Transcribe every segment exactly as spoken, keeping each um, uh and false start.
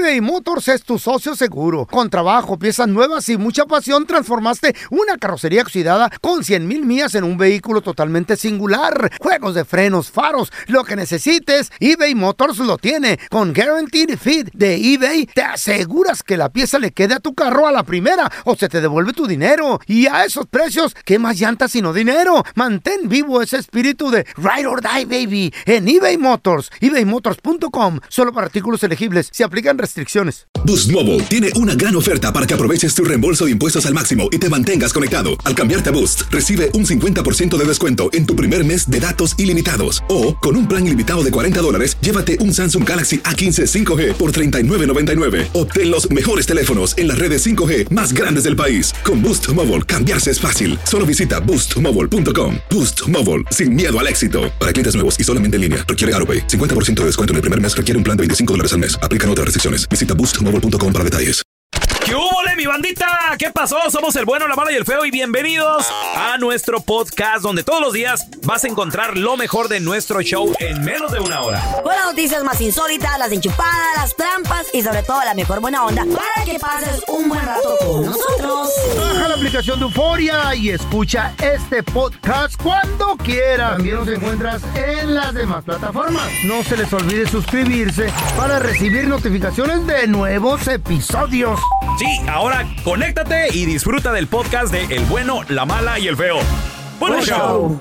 eBay Motors es tu socio seguro. Con trabajo, piezas nuevas y mucha pasión, transformaste una carrocería oxidada con cien mil millas en un vehículo totalmente singular. Juegos de frenos, faros, lo que necesites, eBay Motors lo tiene. Con Guaranteed Fit de eBay, te aseguras que la pieza le quede a tu carro a la primera o se te devuelve tu dinero. Y a esos precios, ¿qué más llantas sino dinero? Mantén vivo ese espíritu de Ride or Die, baby, en eBay Motors. ebay motors punto com. Solo para artículos elegibles. Se aplican restricciones. Boost Mobile tiene una gran oferta para que aproveches tu reembolso de impuestos al máximo y te mantengas conectado. Al cambiarte a Boost, recibe un cincuenta por ciento de descuento en tu primer mes de datos ilimitados. O, con un plan ilimitado de cuarenta dólares, llévate un Samsung Galaxy A quince cinco G por treinta y nueve noventa y nueve. Obtén los mejores teléfonos en las redes cinco G más grandes del país. Con Boost Mobile, cambiarse es fácil. Solo visita boost mobile punto com. Boost Mobile, sin miedo al éxito. Para clientes nuevos y solamente en línea, requiere AutoPay. cincuenta por ciento de descuento en el primer mes requiere un plan de veinticinco dólares al mes. Aplican otras restricciones. Visita boost mobile punto com para detalles. ¿Qué hubo, mi bandita? ¿Qué pasó? Somos el bueno, la mala y el feo y bienvenidos a nuestro podcast donde todos los días vas a encontrar lo mejor de nuestro show en menos de una hora. Con las noticias más insólitas, las enchupadas, las trampas y sobre todo la mejor buena onda para que pases un buen rato con nosotros. Baja la aplicación de Euforia y escucha este podcast cuando quieras. También nos encuentras en las demás plataformas. No se les olvide suscribirse para recibir notificaciones de nuevos episodios. Sí, ahora conéctate y disfruta del podcast de El Bueno, la Mala y el Feo. ¡Buen show!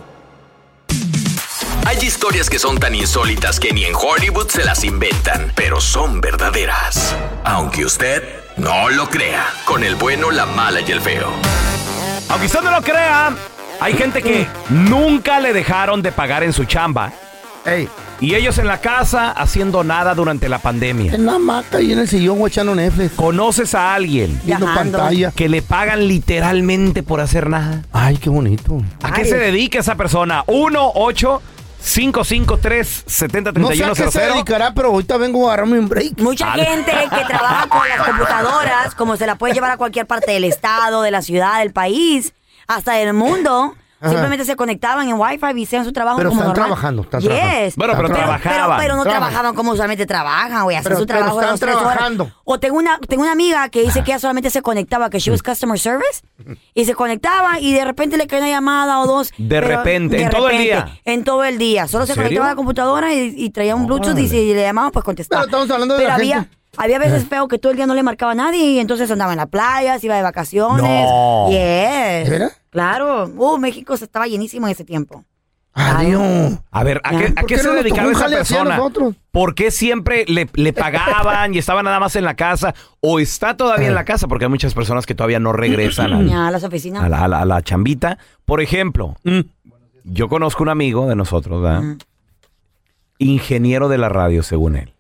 Hay historias que son tan insólitas que ni en Hollywood se las inventan, pero son verdaderas. Aunque usted no lo crea, con El Bueno, la Mala y el Feo. Aunque usted no lo crea, hay gente que nunca le dejaron de pagar en su chamba. Ey. Y ellos en la casa haciendo nada durante la pandemia. En la hamaca y en el sillón echando Netflix. ¿Conoces a alguien viendo pantalla que le pagan literalmente por hacer nada? Ay, qué bonito. ¿A qué se dedica esa persona? uno ocho cinco cinco tres siete cero tres uno No sé a qué cero cero. se dedicará, pero ahorita vengo a agarrarme un break. Mucha Al- gente que trabaja con las computadoras, como se la puede llevar a cualquier parte del estado, de la ciudad, del país, hasta del mundo. Ajá. Simplemente se conectaban en Wi-Fi y hacían su trabajo Pero como están normal. trabajando, están yes. trabajando. Bueno, pero Pero, trabajaban. pero, pero no Trabajan. trabajaban como usualmente trabajan, güey. Hacían Pero- su pero trabajo de están dos, tres horas. trabajando. O tengo una, tengo una amiga que dice que ella solamente se conectaba, que she was customer service, y se conectaba y de repente le cae una llamada o dos. De pero- repente, de en todo el repente, día. En todo el día. Solo se ¿En serio? conectaba a la computadora y, y traía un Bluetooth y si le llamaban, pues contestaba. Pero estamos hablando de Pero la había, gente. había veces feo que todo el día no le marcaba a nadie y entonces andaba en la playa, se iba de vacaciones. No. Yes. ¿De veras? Claro. Uh, México se estaba llenísimo en ese tiempo. Adiós. A ver, ¿a Ya. qué, a ¿Por qué qué se no nos dedicaba tocó un esa jale así a persona? nosotros? ¿Por qué siempre le, le pagaban y estaba nada más en la casa? ¿O está todavía en la casa? Porque hay muchas personas que todavía no regresan al- Ya, a las oficinas. a, la, a la- a la chambita. Por ejemplo, yo conozco un amigo de nosotros, ¿verdad? Ingeniero de la radio, según él.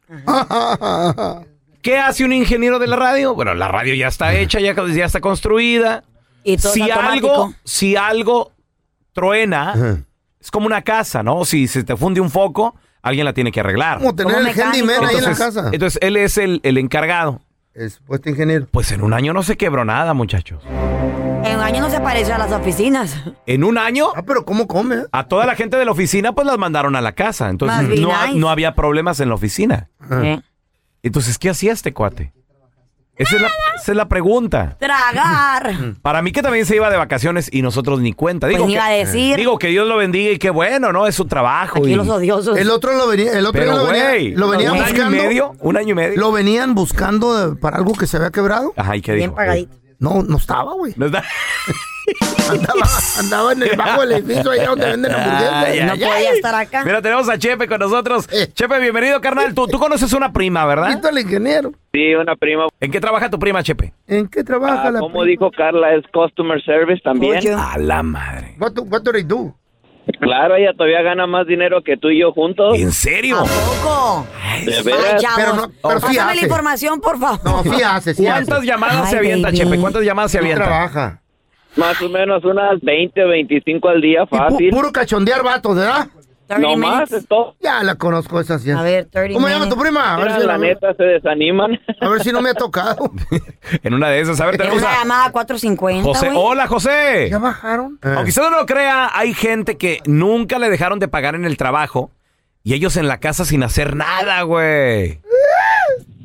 ¿Qué hace un ingeniero de la radio? Bueno, la radio ya está hecha, ya, ya está construida. Y todo Si es automático. algo, si algo truena, Ajá. es como una casa, ¿no? Si se te funde un foco, alguien la tiene que arreglar. Como tener Como el handyman ahí en la Entonces, casa. entonces él es el, el encargado. Es puesto ingeniero. Pues en un año no se quebró nada, muchachos. En un año no se pareció a las oficinas. En un año, Ah, pero ¿cómo come? a toda la gente de la oficina, pues las mandaron a la casa. Entonces Must be no, ha- nice. no había problemas en la oficina. ¿Eh? Entonces, ¿qué hacía este cuate? Esa es, la, esa es la pregunta. Tragar. Para mí que también se iba de vacaciones y nosotros ni cuenta. Digo, Pues ni que, iba a decir. digo que Dios lo bendiga y qué bueno, ¿no? Es su trabajo. Aquí y- los odiosos. El otro lo venía, el otro Pero, lo venía, güey, lo venían un año y buscando. medio, un año y medio. Lo venían buscando para algo que se había quebrado. Ajá, ¿y qué Bien dijo? pagadito. No, no estaba, güey. ¿No está? Andaba, andaba en el bajo del edificio allá donde venden hamburguesas. Ay, No ay, podía ay. estar acá. Mira, tenemos a Chepe con nosotros. Eh. Chepe, bienvenido, carnal. Tú, tú conoces una prima, ¿verdad? Quito al ingeniero. Sí, una prima. ¿En qué trabaja tu prima, Chepe? ¿En qué trabaja Ah, la como prima? dijo Carla, es customer service también. Oye. A la madre. What do, what do they do? Claro, ella todavía gana más dinero que tú y yo juntos. ¿En serio? ¿A poco? De Ay, veras. chavos. Pero no- pero sí Pásame hace. la información, por favor. No, sí hace, sí ¿Cuántas hace. llamadas Ay, se avienta, baby. Chepe? ¿Cuántas llamadas se Sí avienta? trabaja. Más o menos unas veinte, veinticinco al día, Y pu- fácil. puro cachondear vatos, ¿verdad? thirty No más, minutes. es todo. Ya la conozco esa sí. A ver, thirty ¿Cómo se llama tu minutes. prima? A ver, Mira, si la neta se desaniman. a ver si no me ha tocado. En una de esas. A ver, Tengo tenemos una a llamada cuatro cincuenta, José. güey. Hola, José. ¿Ya bajaron? Eh. Aunque usted no lo crea, hay gente que nunca le dejaron de pagar en el trabajo y ellos en la casa sin hacer nada, güey.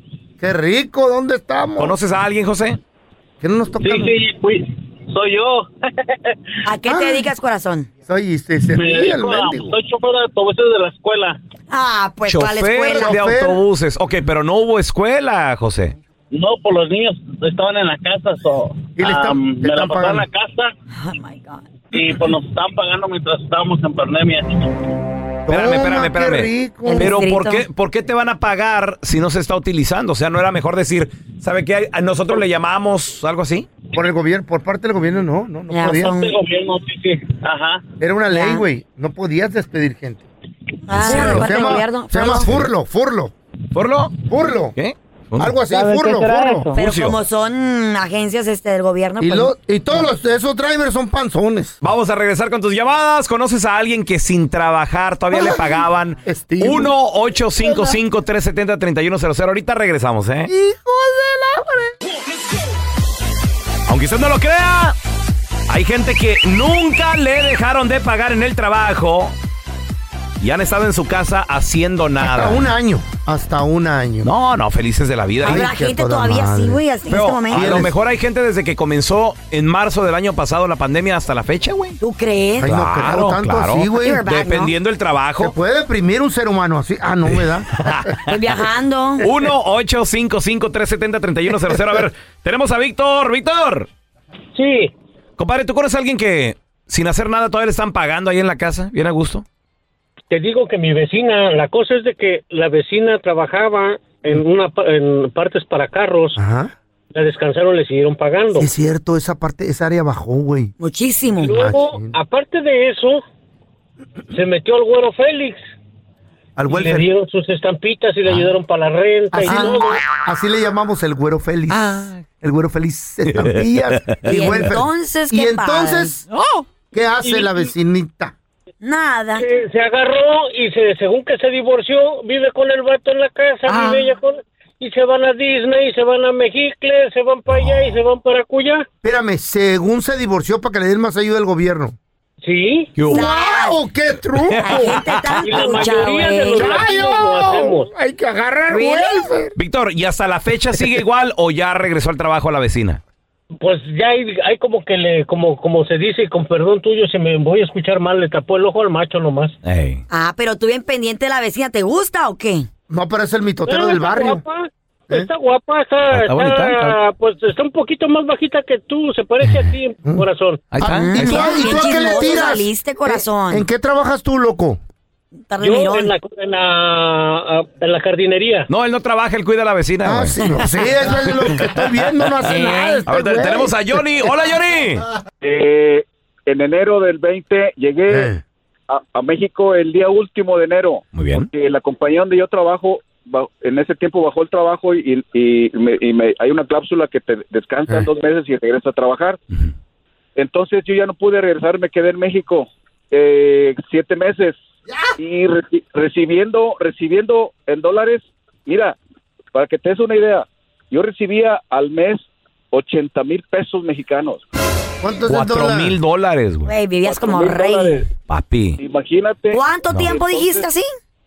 ¡Qué rico! ¿Dónde estamos? ¿Conoces a alguien, José? ¿Qué no nos toca? Sí, sí, fui, soy yo. ¿A qué te dedicas, corazón? Soy, se, se Me ríe el dedico a- mendigo. soy chofer de autobuses de la escuela. Ah, pues ¿cuál Chofer escuela? de Chofer. autobuses. Ok, pero no hubo escuela, José. No, por los niños estaban en la casa, so, Y le están- um, le me la están pasaron en la pagando. casa Oh, my God. y pues nos estaban pagando mientras estábamos en pandemia. Espérame, espérame, Toma, espérame. qué rico. El Pero ¿por distrito. qué, ¿por qué te van a pagar si no se está utilizando? O sea, ¿no era mejor decir, ¿sabe qué? A nosotros le llamamos algo así? Por el gobierno, por parte del gobierno, no, no, no Ya podías. son- Este gobierno, sí, sí. Ajá. Era una ley, Ya. güey. No podías despedir gente. Ah, Furlo, de parte se del llama, gobierno. se llama Furlo. furlo, furlo, ¿Porlo? furlo. ¿Qué? Algo así, ¿Saben qué furlo, será furlo. eso? Pero Furcio. como son agencias este del gobierno, Y, pues, lo- y todos los, esos drivers son panzones. Vamos a regresar con tus llamadas. ¿Conoces a alguien que sin trabajar todavía le pagaban? Steve. uno ocho cinco cinco, tres siete cero, tres uno cero cero. Ahorita regresamos, ¿eh? ¡Hijo de la... Aunque usted no lo crea, hay gente que nunca le dejaron de pagar en el trabajo y han estado en su casa haciendo nada. Hasta un año, hasta un año. No, no, felices de la vida. Ay, habrá qué gente toda todavía madre. así, güey, hasta en Pero este momento. a lo mejor hay gente desde que comenzó en marzo del año pasado la pandemia hasta la fecha, güey. ¿Tú crees? Ay, no creo tanto así, güey. You're back, Dependiendo del ¿Se trabajo. puede deprimir un ser humano así? Ah, no, ¿verdad? Estoy viajando. uno ocho cinco cinco, tres siete cero, tres uno cero cero. A ver, tenemos a Víctor. Víctor. Sí. Compadre, ¿tú conoces a alguien que sin hacer nada todavía le están pagando ahí en la casa? ¿Bien a gusto? Te digo que mi vecina, la cosa es de que la vecina trabajaba en una pa- en partes para carros, Ajá. la descansaron, le siguieron pagando. Sí, es cierto, esa parte, esa área bajó, güey. Muchísimo. Luego, Machín. aparte de eso, se metió al güero Félix. Al Y le welfare. dieron sus estampitas y le ayudaron para la renta Así, y todo. así le llamamos el güero feliz. Ah. El güero feliz estampillas ¿Y welfare. entonces ¿Y qué entonces qué hace la vecinita? Nada. Se, se agarró y se, según que se divorció, vive con el vato en la casa, Ah. vive ella con... Y se van a Disney, y se van a Mexicle, se van para allá y se van para Cuya. Espérame, según se divorció para que le den más ayuda al gobierno. Sí. ¿Qué hubo? ¡Wow! ¡Qué truco! Hay gente tan Y la trucha, mayoría de güey. los latinos lo hacemos. Hay que agarrar Really? welfare. Víctor, ¿y hasta la fecha sigue igual o ya regresó al trabajo a la vecina? Pues ya hay, hay como que le, como, como se dice, y con perdón tuyo, si me voy a escuchar mal, le tapó el ojo al macho nomás. Ey. Ah, pero tú bien pendiente de la vecina, ¿te gusta o qué? No, pero es el mitotero Pero del está barrio. guapa, ¿Eh? Está guapa, está, Está está, bonita, está- pues está un poquito más bajita que tú, se parece a ti, corazón. Ahí está. Ah, ahí ¿Y tú, está. y tú a qué le Chismoso tiras? saliste, corazón. ¿En, en qué trabajas tú, loco? Tarde Yo mirón. en la, en la, en la jardinería. No, él no trabaja, él cuida a la vecina. Ah, güey. sí, no, sí, eso es lo que estoy viendo, no hace Sí. nada. este A ver, te- güey. tenemos a Johnny. Hola, Johnny. Eh, en enero del veinte llegué Eh. a, a México el día último de enero. Muy bien. Porque la compañía donde yo trabajo, ba- en ese tiempo bajó el trabajo y, y, me- y me- hay una cláusula que te descansan Eh. dos meses y regresas a trabajar. Entonces yo ya no pude regresar, me quedé en México eh, siete meses y reci- recibiendo recibiendo en dólares. Mira, para que te des una idea, yo recibía al mes ochenta mil pesos mexicanos. ¿Cuánto es el Cuatro dólar? mil dólares, güey. Güey, vivías Cuatro como mil rey. dólares. Papi. Imagínate. ¿Cuánto No. tiempo dijiste así?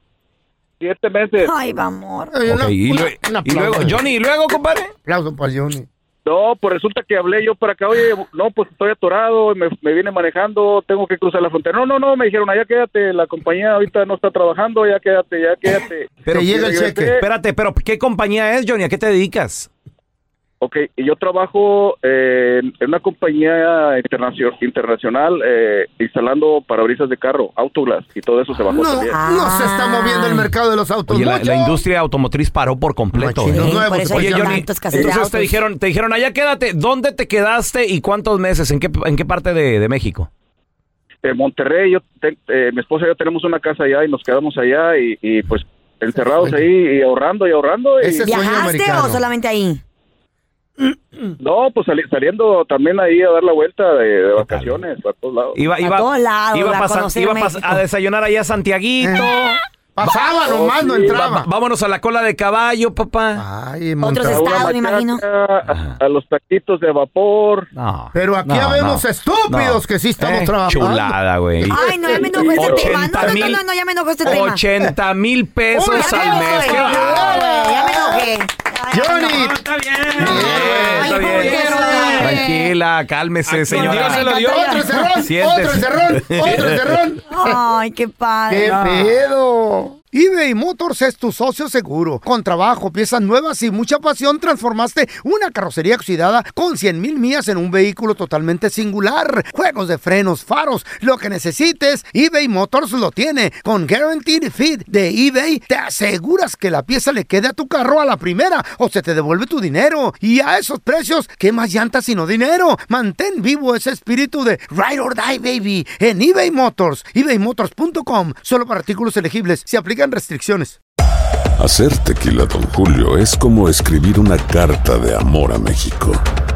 Siete meses. Ay, va, amor. Ay, una- Ok, y, una- lue- un y luego, aplauso. Johnny, ¿y luego, compadre? Aplauso para Johnny. No, pues resulta que hablé yo para acá, oye, no, pues estoy atorado, me, me viene manejando, tengo que cruzar la frontera. No, no, no, me dijeron, allá quédate, la compañía ahorita no está trabajando, ya quédate, ya quédate. Pero, Te llega el regresé. cheque. Espérate, pero ¿qué compañía es, Johnny? ¿A qué te dedicas? Ok, y yo trabajo eh, en en una compañía internacio- internacional eh, instalando parabrisas de carro, autoglass, y todo eso se bajó No, también. no se está moviendo el mercado de los autos. Oye, la, mucho. la industria automotriz paró por completo. Machín, ¿eh? los Sí, nuevos, por eso pues, hay Oye, Johnny, tanta escasez de entonces autos. te dijeron, te dijeron, allá quédate. ¿Dónde te quedaste y cuántos meses? ¿En qué, en qué parte de, de México? En Monterrey, yo te- eh, mi esposa y yo tenemos una casa allá y nos quedamos allá y, y pues encerrados ahí y ahorrando y ahorrando. Y, Ese sueño ¿Viajaste americano. o solamente ahí? no, pues sali- saliendo también ahí a dar la vuelta de, de vacaciones a todos lados. Iba, A iba, todos lados, iba, a pasan- conocer iba México. pas- a desayunar allá a Santiaguito. Eh. Pasaba nomás, no Va- entraba. vámonos a la cola de caballo, papá. Ay, Otros Monterrey. A una estados, me machaca, imagino. A, a los taquitos de vapor. No. Pero aquí No, habemos no. estúpidos No. que sí estamos Eh, trabajando. Chulada, güey. Ay, no, ya me enojó este tema. No, ochenta no, no, mil- no, no, ya me enojó este tema. ochenta mil pesos Uy, al Ya me mes. enojé, Qué bárbaro. ya me enojé. Johnny. No, está bien. Ay, Está bien. pobrecito. Tranquila, cálmese, señora. Dios se lo dio. Otro encerrón, Siéntese. otro encerrón, otro encerrón. Ay, qué padre. ¡Qué pedo! eBay Motors es tu socio seguro. Con trabajo, piezas nuevas y mucha pasión, transformaste una carrocería oxidada con cien mil millas en un vehículo totalmente singular. Juegos de frenos, faros, lo que necesites, eBay Motors lo tiene. Con Guaranteed Fit de eBay, te aseguras que la pieza le quede a tu carro a la primera o se te devuelve tu dinero. Y a esos precios, ¿qué más llantas sino dinero? Mantén vivo ese espíritu de Ride or Die, baby, en eBay Motors. ebay motors punto com. Solo para artículos elegibles. Se aplican restricciones. Hacer tequila Don Julio es como escribir una carta de amor a México.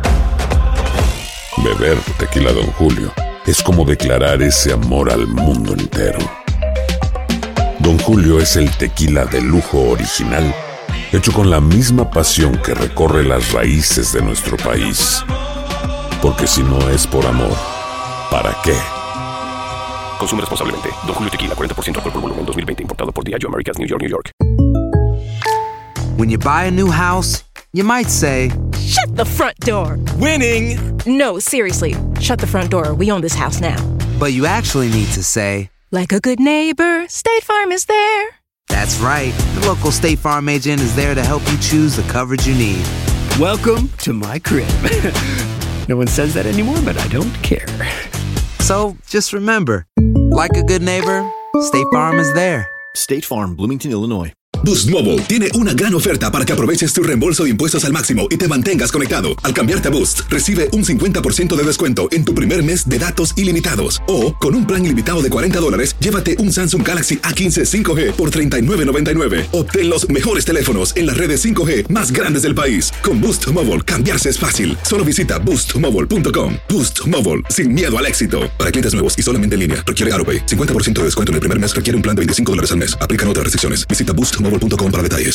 Beber tequila Don Julio es como declarar ese amor al mundo entero. Don Julio es el tequila de lujo original, hecho con la misma pasión que recorre las raíces de nuestro país. Porque si no es por amor, ¿para qué? Consume responsablemente. Don Julio Tequila, cuarenta por ciento alcohol por volumen, dos mil veinte. Importado por Diageo Americas, New York, New York. When you buy a new house, you might say, "Shut the front door." Winning! No, seriously. Shut the front door. We own this house now. But you actually need to say, like a good neighbor, State Farm is there. That's right. The local State Farm agent is there to help you choose the coverage you need. Welcome to my crib. No one says that anymore, but I don't care. So, just remember, like a good neighbor, State Farm is there. State Farm, Bloomington, Illinois. Boost Mobile tiene una gran oferta para que aproveches tu reembolso de impuestos al máximo y te mantengas conectado. Al cambiarte a Boost, recibe un cincuenta por ciento de descuento en tu primer mes de datos ilimitados. O, con un plan ilimitado de cuarenta dólares, llévate un Samsung Galaxy A quince cinco G por treinta y nueve noventa y nueve. Obtén los mejores teléfonos en las redes cinco G más grandes del país. Con Boost Mobile, cambiarse es fácil. Solo visita boost mobile punto com. Boost Mobile, sin miedo al éxito. Para clientes nuevos y solamente en línea, requiere AutoPay. cincuenta por ciento de descuento en el primer mes requiere un plan de veinticinco dólares al mes. Aplican otras restricciones. Visita boost mobile punto com para detalles.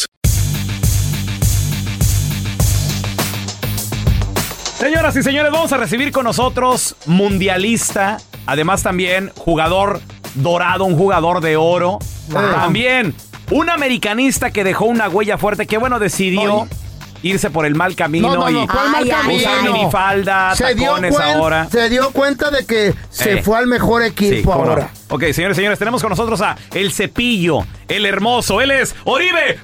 Señoras y señores, vamos a recibir con nosotros mundialista, además también jugador dorado, un jugador de oro, wow. También un americanista que dejó una huella fuerte, que bueno, decidió Oye. irse por el mal camino. No, no, no, y ¿cuál mal camino? Usar minifalda, se tacones dio cuen- ahora. Se dio cuenta de que se eh. fue al mejor equipo sí, ahora. No. Ok, señores y señores, tenemos con nosotros a El Cepillo, el hermoso. Él es Oribe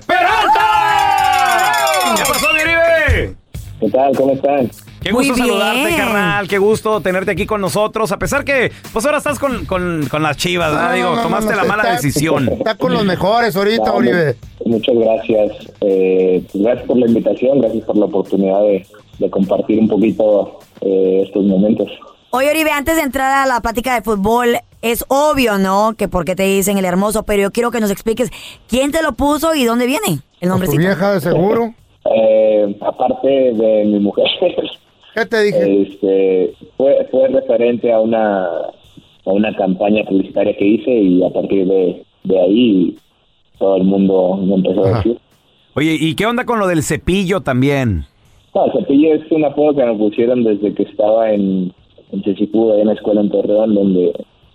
Peralta. ¿Qué pasó, mi Oribe? ¿Qué tal? ¿Cómo están? Qué gusto saludarte, carnal. Qué gusto tenerte aquí con nosotros. A pesar que, pues ahora estás con, con, con las Chivas, ¿verdad? No, Digo, no, tomaste no, no, la mala está, decisión. Está con los mejores ahorita, no, Oribe. Muchas gracias. Eh, gracias por la invitación, gracias por la oportunidad de, de compartir un poquito eh, estos momentos. Oye, Oribe, antes de entrar a la plática de fútbol, es obvio, ¿no? Que por qué te dicen el hermoso, pero yo quiero que nos expliques quién te lo puso y dónde viene el nombrecito. ¿Tu vieja de seguro? Eh, aparte de mi mujer. ¿Qué te dije? Este, fue, fue referente a una a una campaña publicitaria que hice y a partir de, de ahí todo el mundo me empezó Ajá. a decir. Oye, ¿y qué onda con lo del Cepillo también? No, el Cepillo es un apodo que me pusieron desde que estaba en, en Chesipudo, en la escuela en Torreón, donde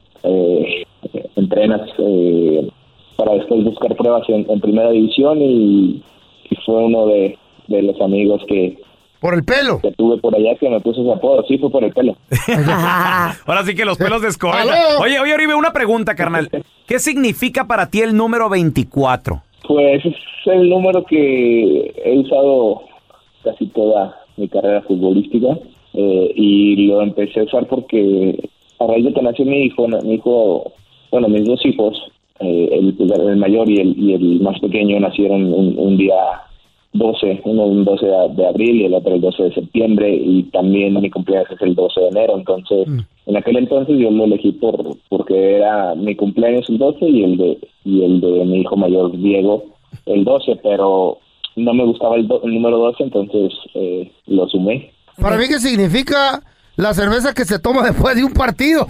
eh, entrenas eh, para después buscar pruebas en, en primera división y, y fue uno de, de los amigos que ¿Por el pelo? Que tuve por allá que me puso ese apodo. Sí, fue por el pelo. Ahora sí que los pelos descorren. Oye, oye, Oribe, una pregunta, carnal. ¿Qué significa para ti el número veinticuatro? Pues es el número que he usado casi toda mi carrera futbolística. Eh, y lo empecé a usar porque a raíz de que nació mi hijo, mi hijo, bueno, mis dos hijos, eh, el, el mayor y el, y el más pequeño nacieron un, un día... doce, uno un doce de abril y el otro el doce de septiembre y también mi cumpleaños es el doce de enero, entonces mm. en aquel entonces yo lo elegí por porque era mi cumpleaños el doce y el de y el de mi hijo mayor Diego el doce, pero no me gustaba el, do, el número doce, entonces eh, lo sumé. ¿Para mí qué significa la cerveza que se toma después de un partido?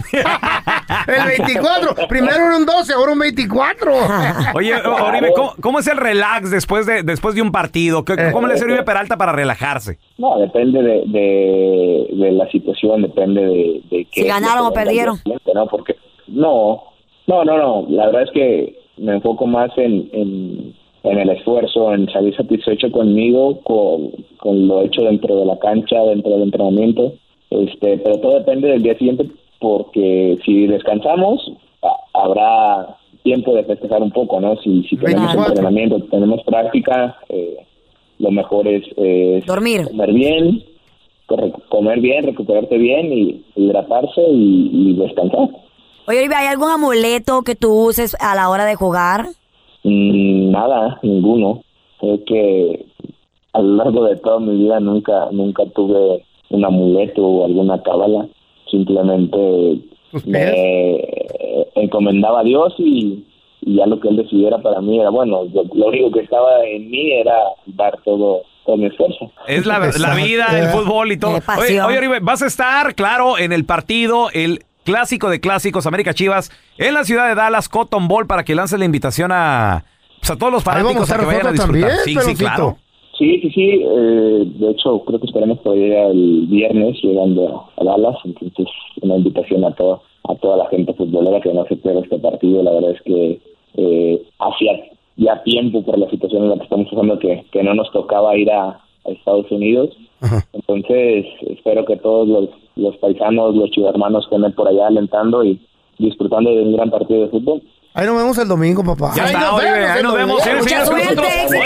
El veinticuatro. Primero era un doce, ahora un veinticuatro. Oye, Oribe, ¿cómo, ¿cómo es el relax después de después de un partido? ¿Cómo le sirve Oribe Peralta para relajarse? No, depende de, de, de la situación, depende de, de qué. Si ganaron o perdieron. No, porque, no, no, no, no. La verdad es que me enfoco más en, en, en el esfuerzo, en salir satisfecho conmigo, con, con lo hecho dentro de la cancha, dentro del entrenamiento. Este, pero todo depende del día siguiente, porque si descansamos, a, habrá tiempo de festejar un poco, ¿no? Si, si tenemos Claro. entrenamiento, tenemos práctica, eh, lo mejor es, es dormir, comer bien, corre- comer bien, recuperarte bien, y hidratarse y, y descansar. Oye, Oribe, ¿hay algún amuleto que tú uses a la hora de jugar? Mm, nada, ninguno. Creo que a lo largo de toda mi vida nunca nunca tuve un amuleto o alguna cábala. Simplemente me encomendaba a Dios y, y ya lo que Él decidiera para mí era bueno. Yo, lo único que estaba en mí era dar todo, todo mi esfuerzo. Es la, la vida, el fútbol y todo. Qué Oye, pasión. oye, Oribe, vas a estar, claro, en el partido, el clásico de clásicos, América Chivas, en la ciudad de Dallas, Cotton Bowl, para que lances la invitación a, pues, a todos los Ahí vamos fanáticos a a que estar vayan a nosotros disfrutar. también, sí, sí, Peloncito. claro. Sí, sí, sí. Eh, de hecho, creo que esperamos por llegar el viernes llegando a Dallas. Entonces, una invitación a toda, a toda la gente futbolera que no se pierda este partido. La verdad es que eh, hacía ya tiempo, por la situación en la que estamos pasando, que, que no nos tocaba ir a, a Estados Unidos. Entonces, espero que todos los, los paisanos, los chivermanos estén por allá alentando y disfrutando de un gran partido de fútbol. Ahí nos vemos el domingo, papá. Ya Ahí está, nos Oribe, vemos ahí el nos vemos. domingo. Sí, sí, Mucha con suerte, nosotros. éxito.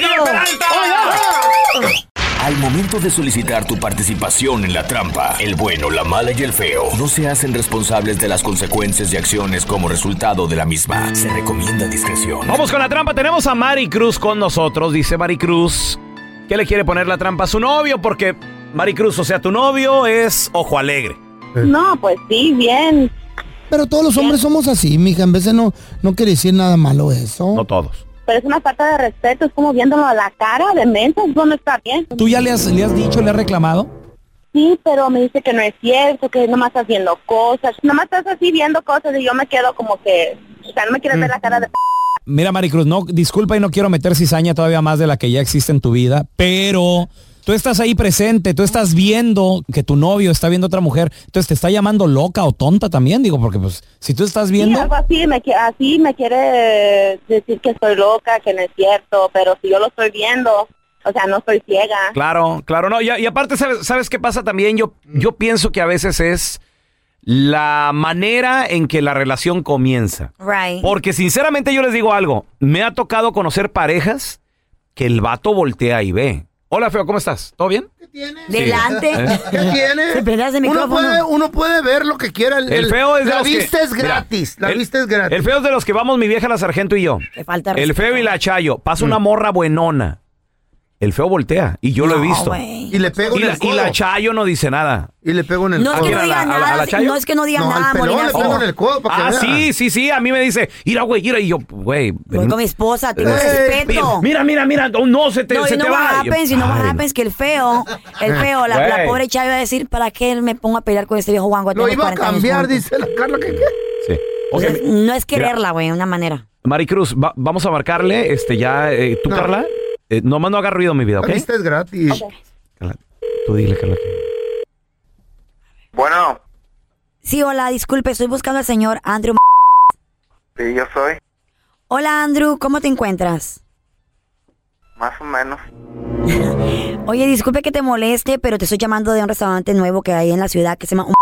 Oribe Al momento de solicitar tu participación en la trampa, el bueno, la mala y el feo no se hacen responsables de las consecuencias y acciones como resultado de la misma. Se recomienda discreción. Vamos con la trampa. Tenemos a Mari Cruz con nosotros. Dice Mari Cruz que le quiere poner la trampa a su novio porque, Mari Cruz, o sea, tu novio es ojo alegre. No, pues sí, bien. Pero todos los hombres somos así, mija. En veces no, no quiere decir nada malo eso. No todos. Pero es una falta de respeto, es como viéndolo a la cara de mensa, eso no está bien. ¿Tú ya le has, le has dicho, le has reclamado? Sí, pero me dice que no es cierto, que nomás estás viendo cosas, nomás estás así viendo cosas y yo me quedo como que, o sea, no me quieres ver la cara de... Mira, Maricruz, no, disculpa y no quiero meter cizaña todavía más de la que ya existe en tu vida, pero tú estás ahí presente, tú estás viendo que tu novio está viendo a otra mujer, entonces te está llamando loca o tonta también, digo, porque pues si tú estás viendo... Sí, algo así me, qui- así me quiere decir que estoy loca, que no es cierto, pero si yo lo estoy viendo, o sea, no estoy ciega. Claro, claro, no. Y, y aparte, ¿sabes, ¿sabes qué pasa también? Yo, yo pienso que a veces es la manera en que la relación comienza. Right. Porque sinceramente yo les digo algo. Me ha tocado conocer parejas que el vato voltea y ve. Hola, feo, ¿cómo estás? ¿Todo bien? Delante. Sí. ¿Eh? ¿Qué tiene? Se prendas el Uno micrófono. puede, uno puede ver lo que quiera. El, El feo es de la los que- vista es mira, gratis. la el- vista es gratis. El feo es de los que vamos mi vieja la sargento y yo. Que falta El respeto. feo y la Chayo. Pasa una morra buenona. El feo voltea. Y yo lo he No, visto. güey. Y le pego Y en la, el y codo. la Chayo no dice nada. Y le pego en el No es codo. que no ¿A la- digan a la- a la nada, Chayo? no es que no digan No, al nada, pelón Molina. le pego Oh. en el codo para que Ah, vea. sí, sí, sí. A mí me dice, mira, güey, mira. Y yo, güey. Voy con mi esposa, tengo Eh, respeto. Mira, mira, mira. No, no, se te, No, se y no te what va. Y yo, happens, y no what ay, happens que el feo, el feo, la, la Güey. pobre Chayo iba a decir, ¿para qué me pongo a pelear con este viejo guango? Lo Tenemos iba a cuarenta años cambiar, juntos. dice la Carla. ¿Qué, qué? Sí. Ok, Entonces, no es quererla, güey, de una manera. Maricruz, va- vamos a marcarle, este, ya, eh, tú, No. Carla, eh, nomás no haga ruido mi vida, ¿ok? La vista es gratis. Carla, tú dile, Carla. que- Bueno, Sí, hola, disculpe, estoy buscando al señor Andrew. sí, yo soy, Hola, Andrew, ¿cómo te encuentras? más o menos. Oye, disculpe que te moleste, pero te estoy llamando de un restaurante nuevo que hay en la ciudad que se llama Un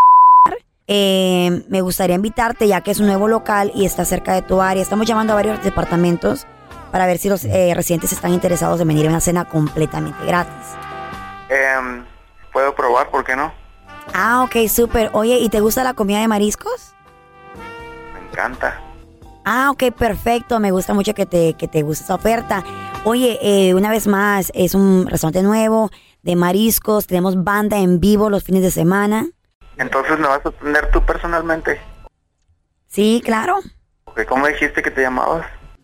eh, Me gustaría invitarte ya que es un nuevo local y está cerca de tu área. Estamos llamando a varios departamentos para ver si los eh, residentes están interesados en venir a una cena completamente gratis. Em, ¿Puedo probar? ¿Por qué no? Ah, ok, súper. Oye, ¿y te gusta la comida de mariscos? Me encanta. Ah, ok, perfecto. Me gusta mucho que te, que te guste esa oferta. Oye, eh, una vez más, es un restaurante nuevo de mariscos. Tenemos banda en vivo los fines de semana. Entonces, ¿me vas a atender tú personalmente? Sí, claro. Ok, ¿cómo dijiste que te llamabas?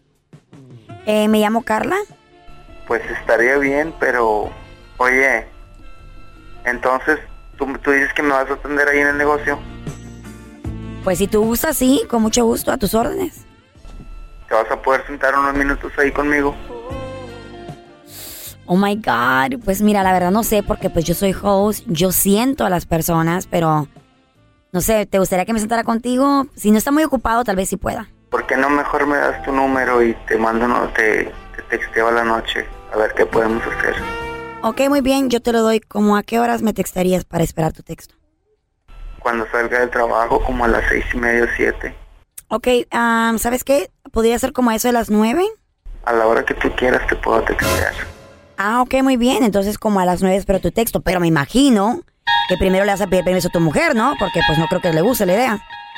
Eh, me llamo Carla. Pues estaría bien, pero... Oye, entonces, ¿tú, tú dices que me vas a atender ahí en el negocio? Pues si tú gustas, sí, con mucho gusto, a tus órdenes. ¿Te vas a poder sentar unos minutos ahí conmigo? Oh my God, pues mira, la verdad no sé porque pues yo soy host, yo siento a las personas, pero no sé, ¿te gustaría que me sentara contigo? Si no está muy ocupado, tal vez sí pueda. ¿Por qué no mejor me das tu número y te mando uno, te, te texteo a la noche, a ver qué podemos hacer. Ok, muy bien, yo te lo doy. ¿Cómo a qué horas me textarías para esperar tu texto? Cuando salga del trabajo, como a las seis y media o siete. Ok, um, ¿sabes qué? ¿Podría ser como a eso de las nueve? A la hora que tú quieras te puedo textear. Ah, ok, muy bien. Entonces como a las nueve espero tu texto. Pero me imagino que primero le vas a pedir permiso a tu mujer, ¿no? Porque pues no creo que le guste la idea.